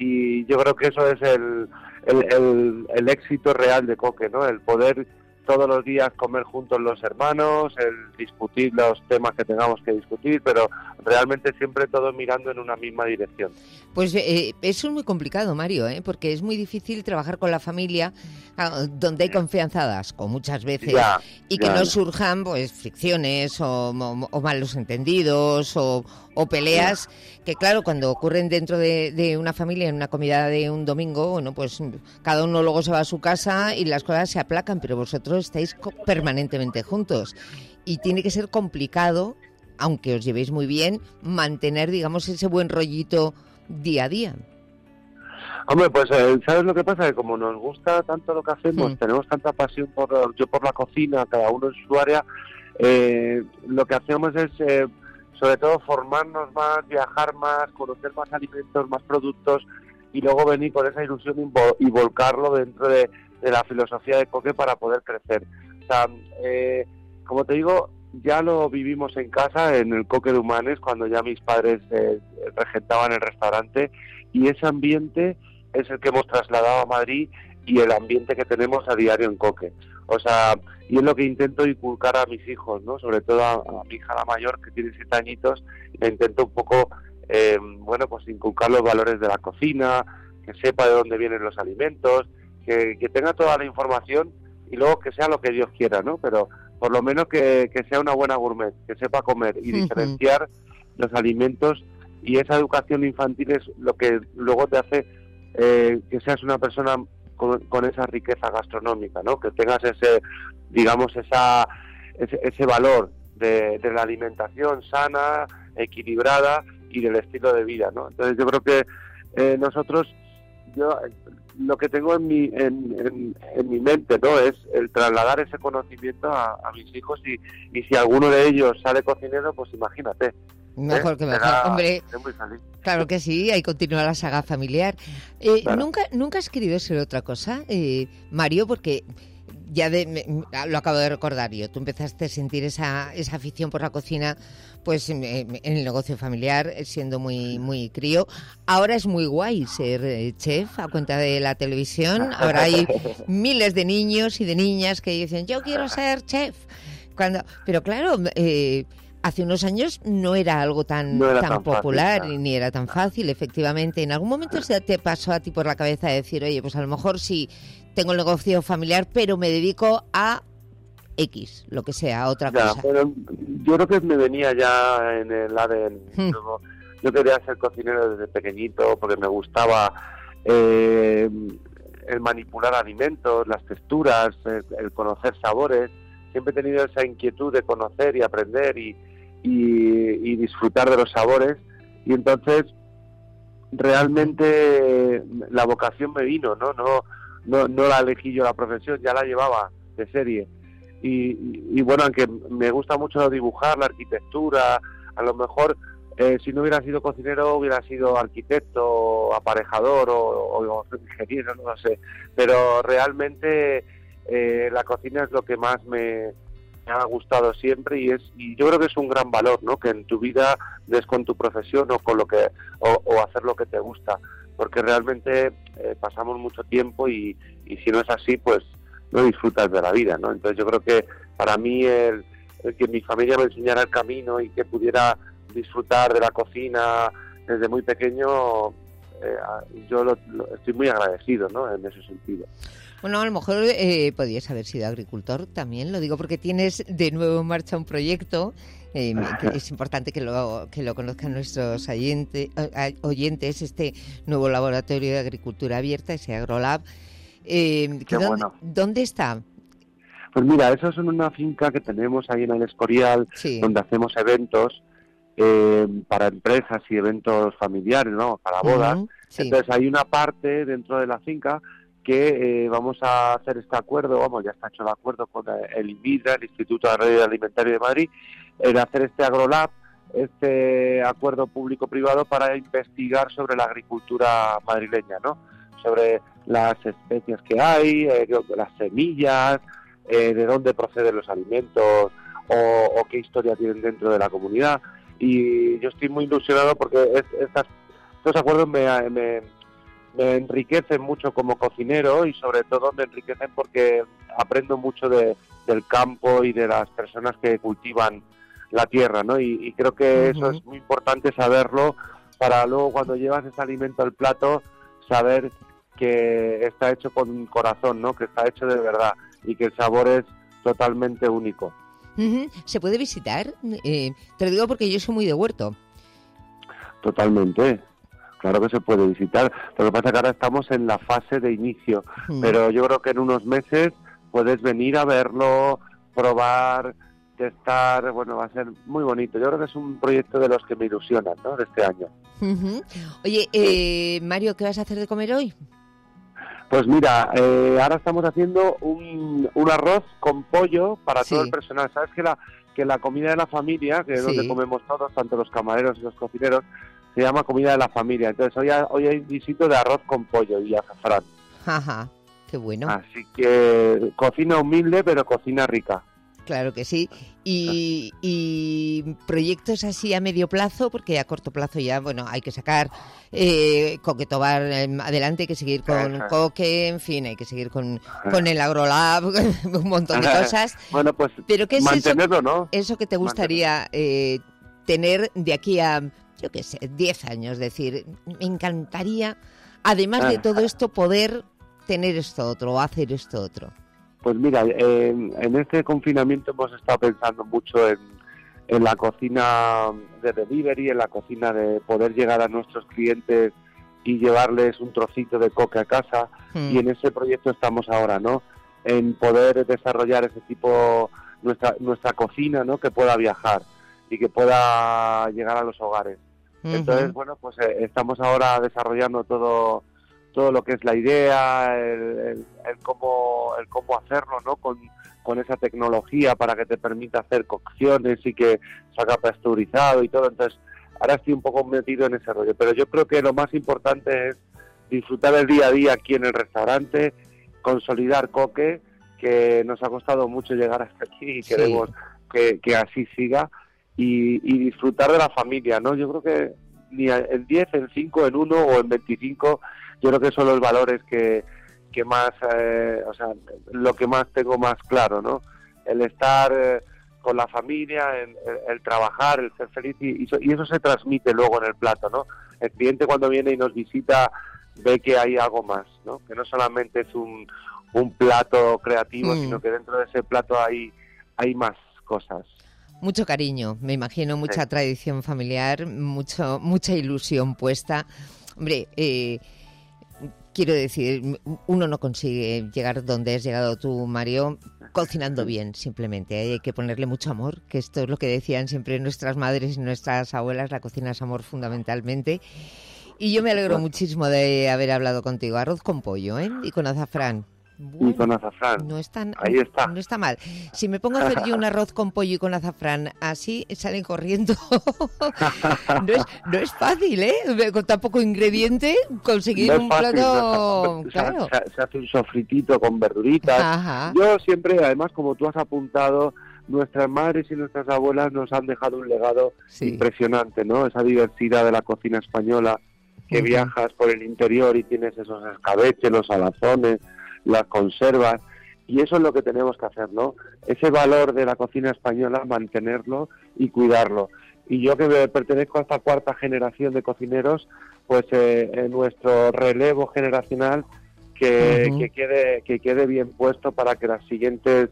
y yo creo que eso es el, el, el, el éxito real de Coque, ¿no? El poder todos los días comer juntos los hermanos, el discutir los temas que tengamos que discutir, pero realmente siempre todos mirando en una misma dirección. Pues eh, eso es muy complicado, Mario, ¿eh? Porque es muy difícil trabajar con la familia donde hay confianzadas, o muchas veces, ya, y que ya. no surjan pues fricciones o, o, o malos entendidos o, o peleas, ya. que claro, cuando ocurren dentro de, de una familia, en una comida de un domingo, bueno, pues cada uno luego se va a su casa y las cosas se aplacan, pero vosotros estáis permanentemente juntos y tiene que ser complicado, aunque os llevéis muy bien, mantener, digamos, ese buen rollito día a día. Hombre, pues eh, ¿sabes lo que pasa? Que como nos gusta tanto lo que hacemos, mm. tenemos tanta pasión por yo por la cocina, cada uno en su área, eh, lo que hacemos es eh, sobre todo formarnos más, viajar más, conocer más alimentos, más productos y luego venir con esa ilusión y, vo- y volcarlo dentro de, de la filosofía de Coque para poder crecer. O sea, eh, como te digo, ya lo vivimos en casa, en el Coque de Humanes, cuando ya mis padres eh, regentaban el restaurante, y ese ambiente es el que hemos trasladado a Madrid y el ambiente que tenemos a diario en Coque. O sea, y es lo que intento inculcar a mis hijos, ¿no? Sobre todo a, a mi hija la mayor, que tiene siete añitos, e intento un poco, eh, bueno, pues inculcar los valores de la cocina, que sepa de dónde vienen los alimentos, que, que tenga toda la información y luego que sea lo que Dios quiera, ¿no? Pero por lo menos que, que sea una buena gourmet, que sepa comer y diferenciar los alimentos, y esa educación infantil es lo que luego te hace eh, que seas una persona con, con esa riqueza gastronómica, ¿no? Que tengas ese, digamos, esa ese, ese valor de, de la alimentación sana, equilibrada y del estilo de vida, ¿no? Entonces yo creo que eh, nosotros, yo lo que tengo en mi en, en, en mi mente, ¿no? Es el trasladar ese conocimiento a, a mis hijos y, y si alguno de ellos sale cocinero, pues imagínate. Mejor ¿eh? que mejor, Será, hombre. muy feliz. Claro que sí, ahí continúa la saga familiar. Eh, Claro. ¿nunca, ¿Nunca has querido ser otra cosa, eh, Mario? Porque ya de, me- lo acabo de recordar yo, tú empezaste a sentir esa, esa afición por la cocina pues en, en el negocio familiar, siendo muy muy crío. Ahora es muy guay ser eh, chef a cuenta de la televisión. Ahora hay miles de niños y de niñas que dicen, yo quiero ser chef. Cuando, pero claro, eh, hace unos años no era algo tan, No era tan tan fácil, popular claro. ni era tan fácil, efectivamente. ¿En algún momento se te pasó a ti por la cabeza de decir, oye, pues a lo mejor sí tengo el negocio familiar, pero me dedico a X, lo que sea, a otra Ya, cosa? pero yo creo que me venía ya en el A D N. Hmm. Yo, yo quería ser cocinero desde pequeñito porque me gustaba eh, el manipular alimentos, las texturas, el, el conocer sabores. Siempre he tenido esa inquietud de conocer y aprender y, y, y disfrutar de los sabores. Y entonces realmente la vocación me vino, ¿no? No, no, no la elegí yo la profesión, ya la llevaba de serie. Y, y, y bueno, aunque me gusta mucho dibujar, la arquitectura, a lo mejor eh, si no hubiera sido cocinero hubiera sido arquitecto, aparejador o, o, o ingeniero, no lo sé, pero realmente eh, la cocina es lo que más me, me ha gustado siempre y es y yo creo que es un gran valor, ¿no? Que en tu vida des con tu profesión o con lo que o, o hacer lo que te gusta, porque realmente eh, pasamos mucho tiempo y, y si no es así, pues no disfrutas de la vida, ¿no? Entonces yo creo que para mí el, el que mi familia me enseñara el camino y que pudiera disfrutar de la cocina desde muy pequeño, eh, yo lo, lo, estoy muy agradecido, ¿no? En ese sentido. Bueno, a lo mejor eh, podías haber sido agricultor también, lo digo porque tienes de nuevo en marcha un proyecto eh, que es importante que lo, que lo conozcan nuestros oyente, oyentes, este nuevo laboratorio de agricultura abierta, ese AgroLab. Eh, Qué ¿dónde, bueno. ¿Dónde está? Pues mira, eso es en una finca que tenemos ahí en el Escorial, Sí. donde hacemos eventos eh, para empresas y eventos familiares, ¿no? Para bodas. Ujú, sí. Entonces hay una parte dentro de la finca que eh, vamos a hacer este acuerdo, vamos, ya está hecho el acuerdo con el INVIDRA, el Instituto de Desarrollo Alimentario de Madrid, en hacer este AgroLab, este acuerdo público-privado para investigar sobre la agricultura madrileña, ¿no? Sobre las especies que hay, eh, las semillas, eh, de dónde proceden los alimentos o, o qué historia tienen dentro de la comunidad. Y yo estoy muy ilusionado porque es, estas, estos acuerdos me, me, me enriquecen mucho como cocinero y sobre todo me enriquecen porque aprendo mucho de, del campo y de las personas que cultivan la tierra, ¿no? Y, y creo que Ujú. eso es muy importante saberlo para luego cuando llevas ese alimento al plato saber que está hecho con corazón, ¿no? Que está hecho de verdad y que el sabor es totalmente único. Ujú. ¿Se puede visitar? Eh, te lo digo porque yo soy muy de huerto. Totalmente. Claro que se puede visitar. Lo que pasa es que ahora estamos en la fase de inicio, Mm. pero yo creo que en unos meses puedes venir a verlo, probar, testar. Bueno, va a ser muy bonito. Yo creo que es un proyecto de los que me ilusionan, ¿no? De este año. Ujú. Oye, eh, Mario, ¿qué vas a hacer de comer hoy? Pues mira, eh, ahora estamos haciendo un, un arroz con pollo para Sí. todo el personal. Sabes que la que la comida de la familia, que es Sí. donde comemos todos, tanto los camareros y los cocineros, se llama comida de la familia. Entonces hoy, ha- hoy hay visito de arroz con pollo y azafrán. Ajá, qué bueno. Así que cocina humilde, pero cocina rica. Claro que sí. Y, y proyectos así a medio plazo, porque a corto plazo ya, bueno, hay que sacar eh, Coquetobar eh, adelante, hay que seguir con Ajá. Coque, en fin, hay que seguir con, con el AgroLab, un montón de cosas. Bueno, pues Pero ¿qué es eso, mantenerlo, ¿no? eso que te gustaría eh, tener de aquí a, yo qué sé, diez años? Decir, me encantaría, además de Ah. todo esto, poder tener esto otro o hacer esto otro. Pues mira, en, en este confinamiento hemos estado pensando mucho en, en la cocina de delivery, en la cocina de poder llegar a nuestros clientes y llevarles un trocito de coque a casa, mm. y en ese proyecto estamos ahora, ¿no? En poder desarrollar ese tipo, nuestra nuestra cocina, ¿no? Que pueda viajar y que pueda llegar a los hogares. Uh-huh. Entonces, bueno, pues eh, estamos ahora desarrollando todo todo lo que es la idea, el, el, el cómo el cómo hacerlo, ¿no? Con, con esa tecnología para que te permita hacer cocciones y que salga pasteurizado y todo. Entonces, ahora estoy un poco metido en ese rollo. Pero yo creo que lo más importante es disfrutar el día a día aquí en el restaurante, consolidar Coque, que nos ha costado mucho llegar hasta aquí y sí. queremos que, que así siga, y, y disfrutar de la familia, ¿no? Yo creo que ni en diez, en cinco, en uno o en veinticinco, yo creo que son los valores que, que más, eh, o sea, lo que más tengo más claro, ¿no? El estar eh, con la familia, el, el, el trabajar, el ser feliz, y, y eso se transmite luego en el plato, ¿no? El cliente cuando viene y nos visita ve que hay algo más, ¿no? Que no solamente es un, un plato creativo, mm. sino que dentro de ese plato hay, hay más cosas. Mucho cariño, me imagino, mucha sí. tradición familiar, mucho mucha ilusión puesta. Hombre, eh, quiero decir, uno no consigue llegar donde has llegado tú, Mario, cocinando bien, simplemente. Hay que ponerle mucho amor, que esto es lo que decían siempre nuestras madres y nuestras abuelas, la cocina es amor fundamentalmente. Y yo me alegro muchísimo de haber hablado contigo. Arroz con pollo, ¿eh? Y con azafrán. Bueno, y con azafrán. No está, Ahí está. No está mal. Si me pongo a hacer yo un arroz con pollo y con azafrán, así salen corriendo. no, es, no es fácil, ¿eh? Con tan poco ingrediente conseguir no un fácil, plato... No claro. se, se hace un sofritito con verduritas. Ajá. Yo siempre, además, como tú has apuntado, nuestras madres y nuestras abuelas nos han dejado un legado sí. impresionante, ¿no? Esa diversidad de la cocina española, que uh-huh. viajas por el interior y tienes esos escabeches, los salazones, las conservas, y eso es lo que tenemos que hacer, ¿no? Ese valor de la cocina española, mantenerlo y cuidarlo. Y yo que pertenezco a esta cuarta generación de cocineros, pues eh, en nuestro relevo generacional que, uh-huh. que quede que quede bien puesto para que las siguientes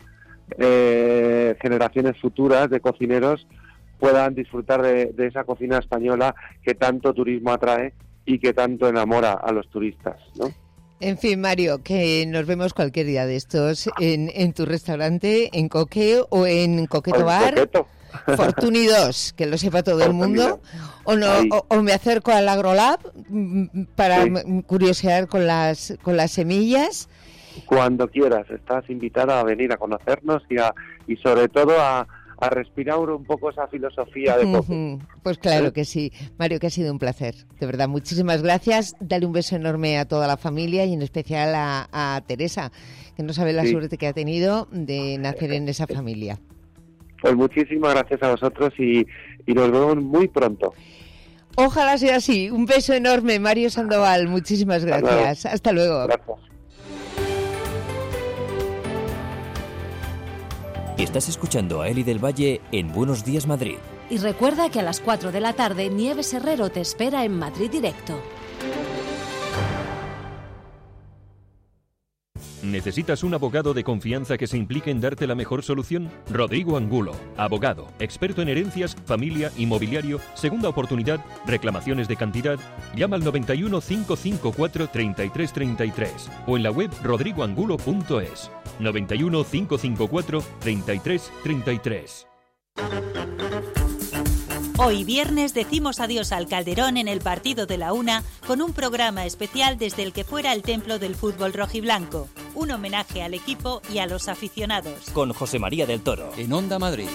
eh, generaciones futuras de cocineros puedan disfrutar de, de esa cocina española que tanto turismo atrae y que tanto enamora a los turistas, ¿no? En fin, Mario, que nos vemos cualquier día de estos en, en tu restaurante, en Coque o en Coqueto Bar. Fortuny dos, que lo sepa todo Fortuny el mundo. O, no, o, o me acerco al AgroLab para sí. curiosear con las, con las semillas. Cuando quieras, estás invitada a venir a conocernos y, a, y sobre todo a... a respirar un poco esa filosofía de Coque. Pues claro ¿Eh? que sí. Mario, que ha sido un placer. De verdad, muchísimas gracias. Dale un beso enorme a toda la familia y en especial a, a Teresa, que no sabe la sí. suerte que ha tenido de nacer en esa familia. Pues muchísimas gracias a vosotros y, y nos vemos muy pronto. Ojalá sea así. Un beso enorme, Mario Sandoval. Muchísimas gracias. Hasta luego. Hasta luego. Gracias. Estás escuchando a Eli del Valle en Buenos Días Madrid. Y recuerda que a las cuatro de la tarde Nieves Herrero te espera en Madrid Directo. ¿Necesitas un abogado de confianza que se implique en darte la mejor solución? Rodrigo Angulo, abogado, experto en herencias, familia, inmobiliario, segunda oportunidad, reclamaciones de cantidad. Llama al noventa y uno, cinco cinco cuatro, treinta y tres treinta y tres o en la web rodrigo angulo punto es. noventa y uno, cinco cinco cuatro, treinta y tres treinta y tres. Hoy viernes decimos adiós al Calderón en el partido de la una con un programa especial desde el que fuera el templo del fútbol rojiblanco. Un homenaje al equipo y a los aficionados. Con José María del Toro. En Onda Madrid.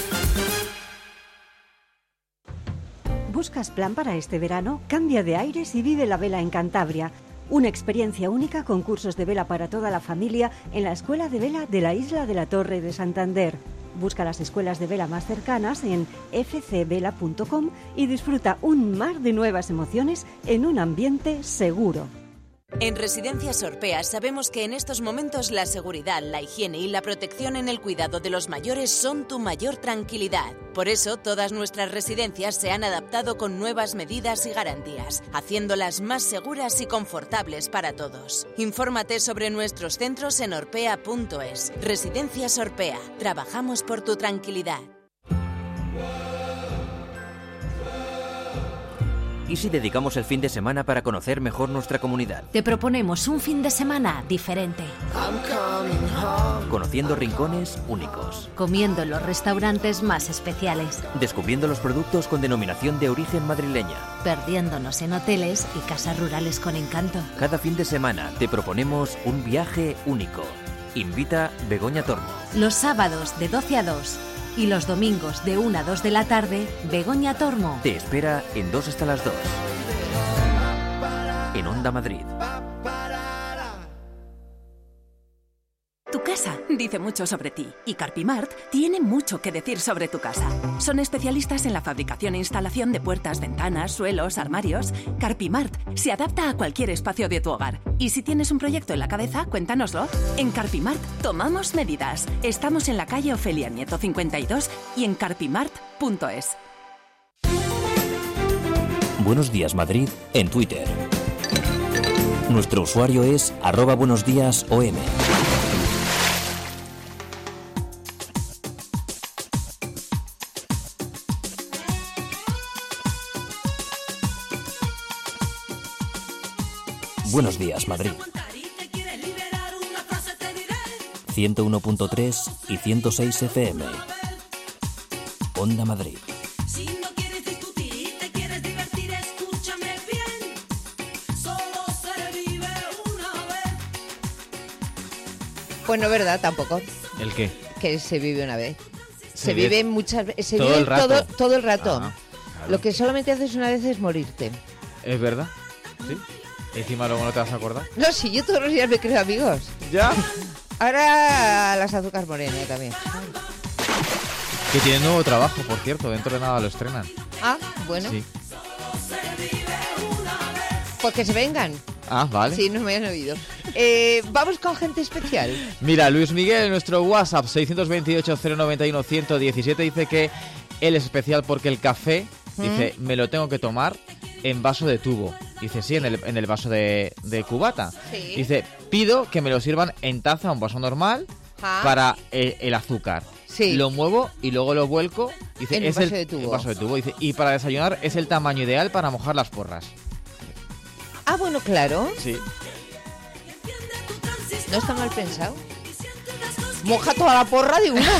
¿Buscas plan para este verano? Cambia de aires y vive la vela en Cantabria. Una experiencia única con cursos de vela para toda la familia en la Escuela de Vela de la Isla de la Torre de Santander. Busca las escuelas de vela más cercanas en f c vela punto com y disfruta un mar de nuevas emociones en un ambiente seguro. En Residencias Orpea sabemos que en estos momentos la seguridad, la higiene y la protección en el cuidado de los mayores son tu mayor tranquilidad. Por eso, todas nuestras residencias se han adaptado con nuevas medidas y garantías, haciéndolas más seguras y confortables para todos. Infórmate sobre nuestros centros en orpea punto es. Residencias Orpea. Trabajamos por tu tranquilidad. ¿Y si dedicamos el fin de semana para conocer mejor nuestra comunidad? Te proponemos un fin de semana diferente. Conociendo rincones únicos. Comiendo en los restaurantes más especiales. Descubriendo los productos con denominación de origen madrileña. Perdiéndonos en hoteles y casas rurales con encanto. Cada fin de semana te proponemos un viaje único. Invita Begoña Tormo. Los sábados de doce a dos y los domingos de una a dos de la tarde, Begoña Tormo te espera en dos hasta las dos. En Onda Madrid. Tu casa dice mucho sobre ti y Carpimart tiene mucho que decir sobre tu casa. Son especialistas en la fabricación e instalación de puertas, ventanas, suelos, armarios. Carpimart se adapta a cualquier espacio de tu hogar. Y si tienes un proyecto en la cabeza, cuéntanoslo. En Carpimart tomamos medidas. Estamos en la calle Ofelia Nieto cincuenta y dos y en carpimart punto es. Buenos días Madrid en Twitter. Nuestro usuario es arroba buenos días O M. Buenos días, Madrid. ciento uno punto tres y ciento seis F M. Onda Madrid. Si no quieres discutir y te quieres divertir, escúchame bien. Solo se vive una vez. Pues no es verdad tampoco. ¿El qué? Que se vive una vez. Se, Se vive vive muchas veces. Se todo vive el rato. todo, todo el rato. Ah, claro. Lo que solamente haces una vez es morirte. ¿Es verdad? Sí. Encima luego no te vas a acordar. No, si yo todos los días me creo amigos. ¿Ya? Ahora las azúcar moreno también. Que tiene nuevo trabajo, por cierto. Dentro de nada lo estrenan. Ah, bueno. Sí. Pues que se vengan. Ah, vale. Sí, no me han oído. Eh, vamos con gente especial. Mira, Luis Miguel en nuestro WhatsApp seiscientos veintiocho, cero noventa y uno, ciento diecisiete dice que él es especial porque el café, ¿Mm? dice, me lo tengo que tomar en vaso de tubo. Dice, sí, en el, en el vaso de, de cubata. Sí. Dice, pido que me lo sirvan en taza, un vaso normal, Ah. para el, el azúcar. Sí. Lo muevo y luego lo vuelco. Dice, En el es vaso el, de tubo. el vaso de tubo. Dice, y para desayunar es el tamaño ideal para mojar las porras. Ah, bueno, claro. Sí. No está mal pensado. Moja toda la porra de una.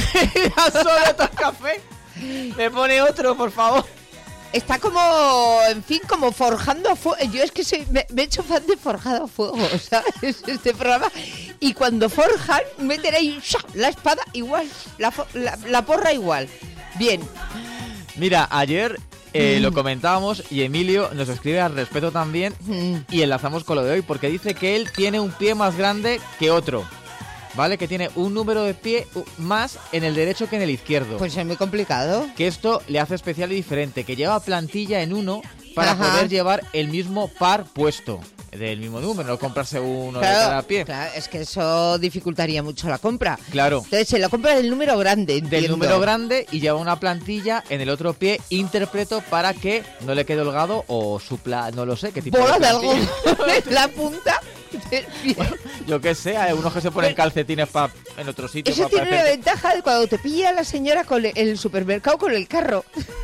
Solo todo el café. Me pone otro, por favor. Está como, en fin, como forjando a fuego. Yo es que soy, me, me he hecho fan de Forjado a Fuego, ¿sabes? Este programa. Y cuando forjan, meten ahí ¡sha! La espada igual, la, la, la porra igual. Bien. Mira, ayer eh, Mm. lo comentábamos y Emilio nos escribe al respecto también Mm. y enlazamos con lo de hoy porque dice que él tiene un pie más grande que otro. ¿Vale? Que tiene un número de pie uh, más en el derecho que en el izquierdo. Pues es muy complicado. Que esto le hace especial y diferente. Que lleva plantilla en uno para Ajá. poder llevar el mismo par puesto. Del mismo número, no comprarse uno Claro, de cada pie. claro, es que eso dificultaría mucho la compra. Claro. Entonces se la compra del número grande, entiendo. Del número grande y lleva una plantilla en el otro pie, interpreto, para que no le quede holgado o supla, no lo sé, qué tipo Bola de de plantilla. algodón en la punta del pie. Yo qué sé, hay unos que se ponen calcetines pa, en otro sitio. Eso pa tiene una parecer- ventaja de cuando te pilla la señora con el, el supermercado con el carro.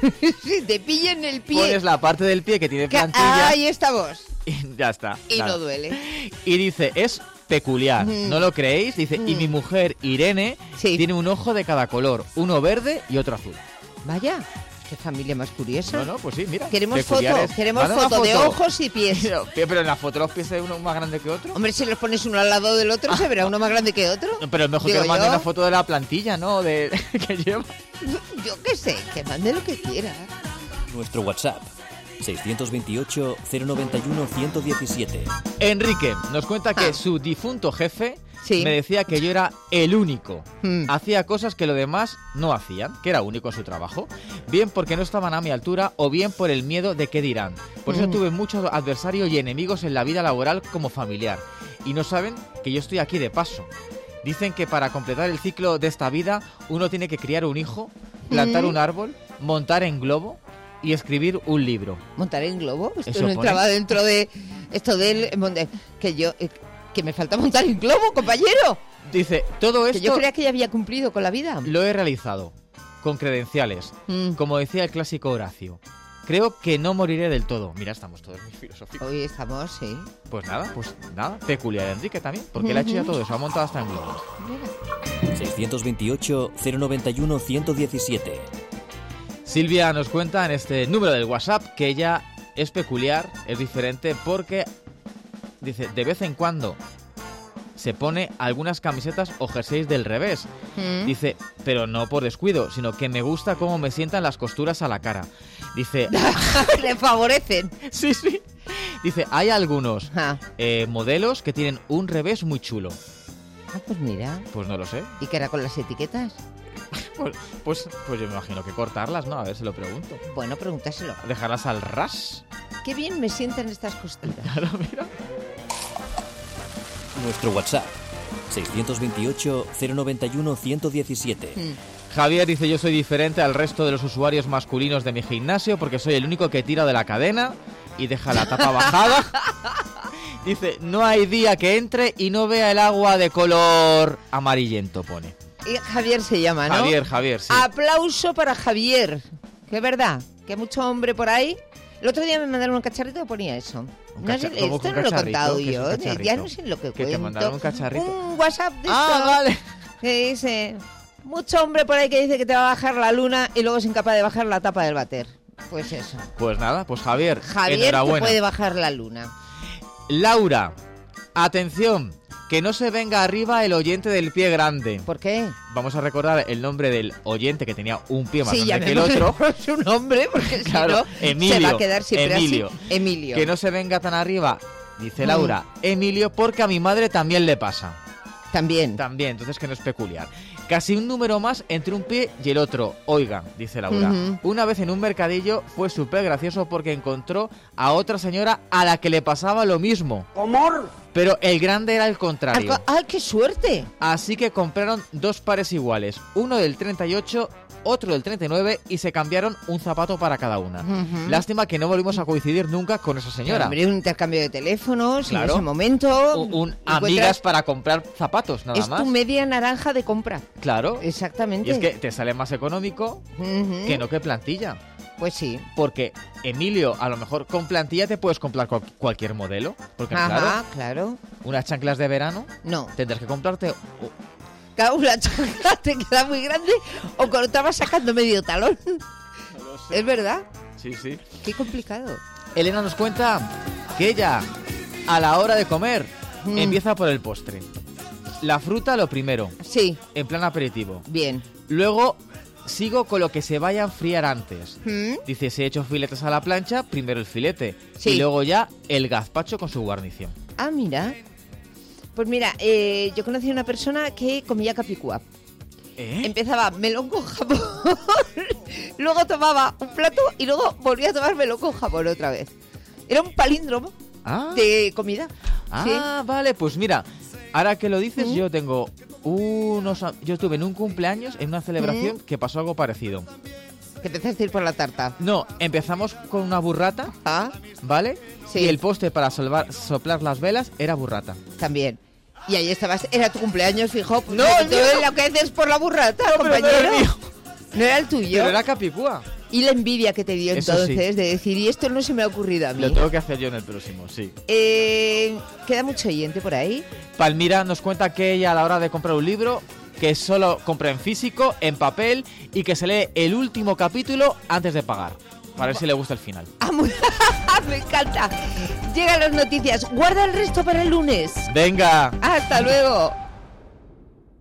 Si te pilla en el pie. Pones la parte del pie que tiene que- plantilla ahí estamos. y ya está. Y nada. no duele. Y dice, es peculiar, Mm. ¿no lo creéis? Dice, y Mm. mi mujer Irene tiene un ojo de cada color, uno verde y otro azul. Vaya, qué familia más curiosa. No, no, pues sí, mira. Queremos foto, peculiares. queremos Manda una foto de ojos y pies. Pero, pero en la foto los pies hay uno más grande que otro. Hombre, si los pones uno al lado del otro, se verá uno más grande que otro. No, pero es mejor Digo que nos mande yo. una foto de la plantilla, ¿no? De que lleva. Yo qué sé, que mande lo que quiera. Nuestro WhatsApp seiscientos veintiocho, cero noventa y uno, ciento diecisiete. Enrique nos cuenta que su difunto jefe Sí. me decía que yo era el único. Mm. Hacía cosas que los demás no hacían, que era único en su trabajo. Bien porque no estaban a mi altura o bien por el miedo de qué dirán. Por eso Mm. tuve muchos adversarios y enemigos en la vida laboral como familiar. Y no saben que yo estoy aquí de paso. Dicen que para completar el ciclo de esta vida uno tiene que criar un hijo, plantar Mm. un árbol, montar en globo y escribir un libro. ¿Montar en globo? Esto Eso no pone. entraba dentro de esto del monte- que yo eh, que me falta montar en globo, compañero. Dice, todo Que esto yo creía que ya había cumplido con la vida. lo he realizado con credenciales, Mm. como decía el clásico Horacio. creo que no moriré del todo. Mira, estamos todos muy filosóficos. Hoy estamos, sí. Pues nada, pues nada. Peculiar Enrique también, porque uh-huh. le ha hecho ya todo eso, ha montado hasta en globo. seiscientos veintiocho, cero noventa y uno, ciento diecisiete. Silvia nos cuenta en este número del WhatsApp que ella es peculiar, es diferente porque, dice, de vez en cuando se pone algunas camisetas o jerseys del revés. ¿Mm? Dice, pero no por descuido, sino que me gusta cómo me sientan las costuras a la cara. Dice... Le favorecen. Sí, sí. Dice, hay algunos eh, modelos que tienen un revés muy chulo. Ah, pues mira. Pues no lo sé. ¿Y qué era con las etiquetas? Pues, pues, pues yo me imagino que cortarlas, ¿no? A ver, se lo pregunto. Bueno, pregúntaselo. ¿Dejarlas al ras? Qué bien me sientan estas costuras. Claro, mira. Nuestro WhatsApp, seiscientos veintiocho, cero noventa y uno, ciento diecisiete. Mm. Javier dice, yo soy diferente al resto de los usuarios masculinos de mi gimnasio porque soy el único que tira de la cadena y deja la tapa bajada. Dice, no hay día que entre y no vea el agua de color amarillento, pone. Y Javier se llama, ¿no? Javier, Javier, sí. Aplauso para Javier. Que es verdad, que hay mucho hombre por ahí. El otro día me mandaron un cacharrito que ponía eso. No sé, esto no lo he contado yo, ya no sé lo que, que cuento. ¿Que te mandaron un cacharrito? Un WhatsApp de ah, esto. Vale. Que dice, mucho hombre por ahí que dice que te va a bajar la luna y luego es incapaz de bajar la tapa del váter. Pues eso. Pues nada, pues Javier, Javier enhorabuena. Te puede bajar la luna. Laura, atención, que no se venga arriba el oyente del pie grande. ¿Por qué? Vamos a recordar el nombre del oyente que tenía un pie más sí, grande que el otro. Su nombre, porque claro, si no Emilio, se va a quedar siempre Emilio. así. Emilio. Que no se venga tan arriba, dice Laura, mm. Emilio, porque a mi madre también le pasa. También. También, entonces que no es peculiar. Casi un número más entre un pie y el otro. Oiga, dice Laura, uh-huh. una vez en un mercadillo fue súper gracioso porque encontró a otra señora a la que le pasaba lo mismo. ¿Amor? Pero el grande era el contrario. ¡Ah, qué suerte! Así que compraron dos pares iguales, uno del treinta y ocho, otro del treinta y nueve y se cambiaron un zapato para cada una. Uh-huh. Lástima que no volvimos a coincidir nunca con esa señora. Habría un intercambio de teléfonos claro. en ese momento. Un, un amigas para comprar zapatos, nada es más. Es tu media naranja de compra. Claro. Exactamente. Y es que te sale más económico uh-huh. que no que plantilla. Pues sí. Porque, Emilio, a lo mejor con plantilla te puedes comprar cu- cualquier modelo. Porque, Ajá, claro, claro. unas chanclas de verano, no. Tendrás que comprarte... Cada una chancla te queda muy grande o cuando estabas sacando medio talón. No lo sé. ¿Es verdad? Sí, sí. Qué complicado. Elena nos cuenta que ella, a la hora de comer, mm. empieza por el postre. La fruta lo primero. Sí. En plan aperitivo. Bien. Luego... sigo con lo que se vaya a enfriar antes. ¿Mm? Dice, si he hecho filetes a la plancha, primero el filete. Sí. Y luego ya el gazpacho con su guarnición. Ah, mira. Pues mira, eh, yo conocí a una persona que comía capicúa. ¿Eh? Empezaba melón con jamón, luego tomaba un plato y luego volvía a tomar melón con jamón otra vez. Era un palíndromo ah. de comida. Ah, sí. Vale, pues mira, ahora que lo dices, ¿Mm? yo tengo... Unos, yo estuve en un cumpleaños, en una celebración, ¿Mm? que pasó algo parecido. ¿Que empezaste a ir por la tarta? No, empezamos con una burrata, ¿Ah? ¿vale? Sí. Y el postre para solvar, soplar las velas era burrata. También. Y ahí estabas, era tu cumpleaños, fijo. No, todo lo que haces por la burrata, no, compañero. No era, el mío. No era el tuyo. Pero era capicúa. Y la envidia que te dio Eso entonces sí. de decir, y esto no se me ha ocurrido a mí. Lo tengo que hacer yo en el próximo, sí. Eh, ¿Queda mucho oyente por ahí? Palmira nos cuenta que ella a la hora de comprar un libro, que solo compra en físico, en papel, y que se lee el último capítulo antes de pagar. Para ver si le gusta el final. Ah, muy... me encanta. Llegan las noticias. Guarda el resto para el lunes. Venga. Hasta luego.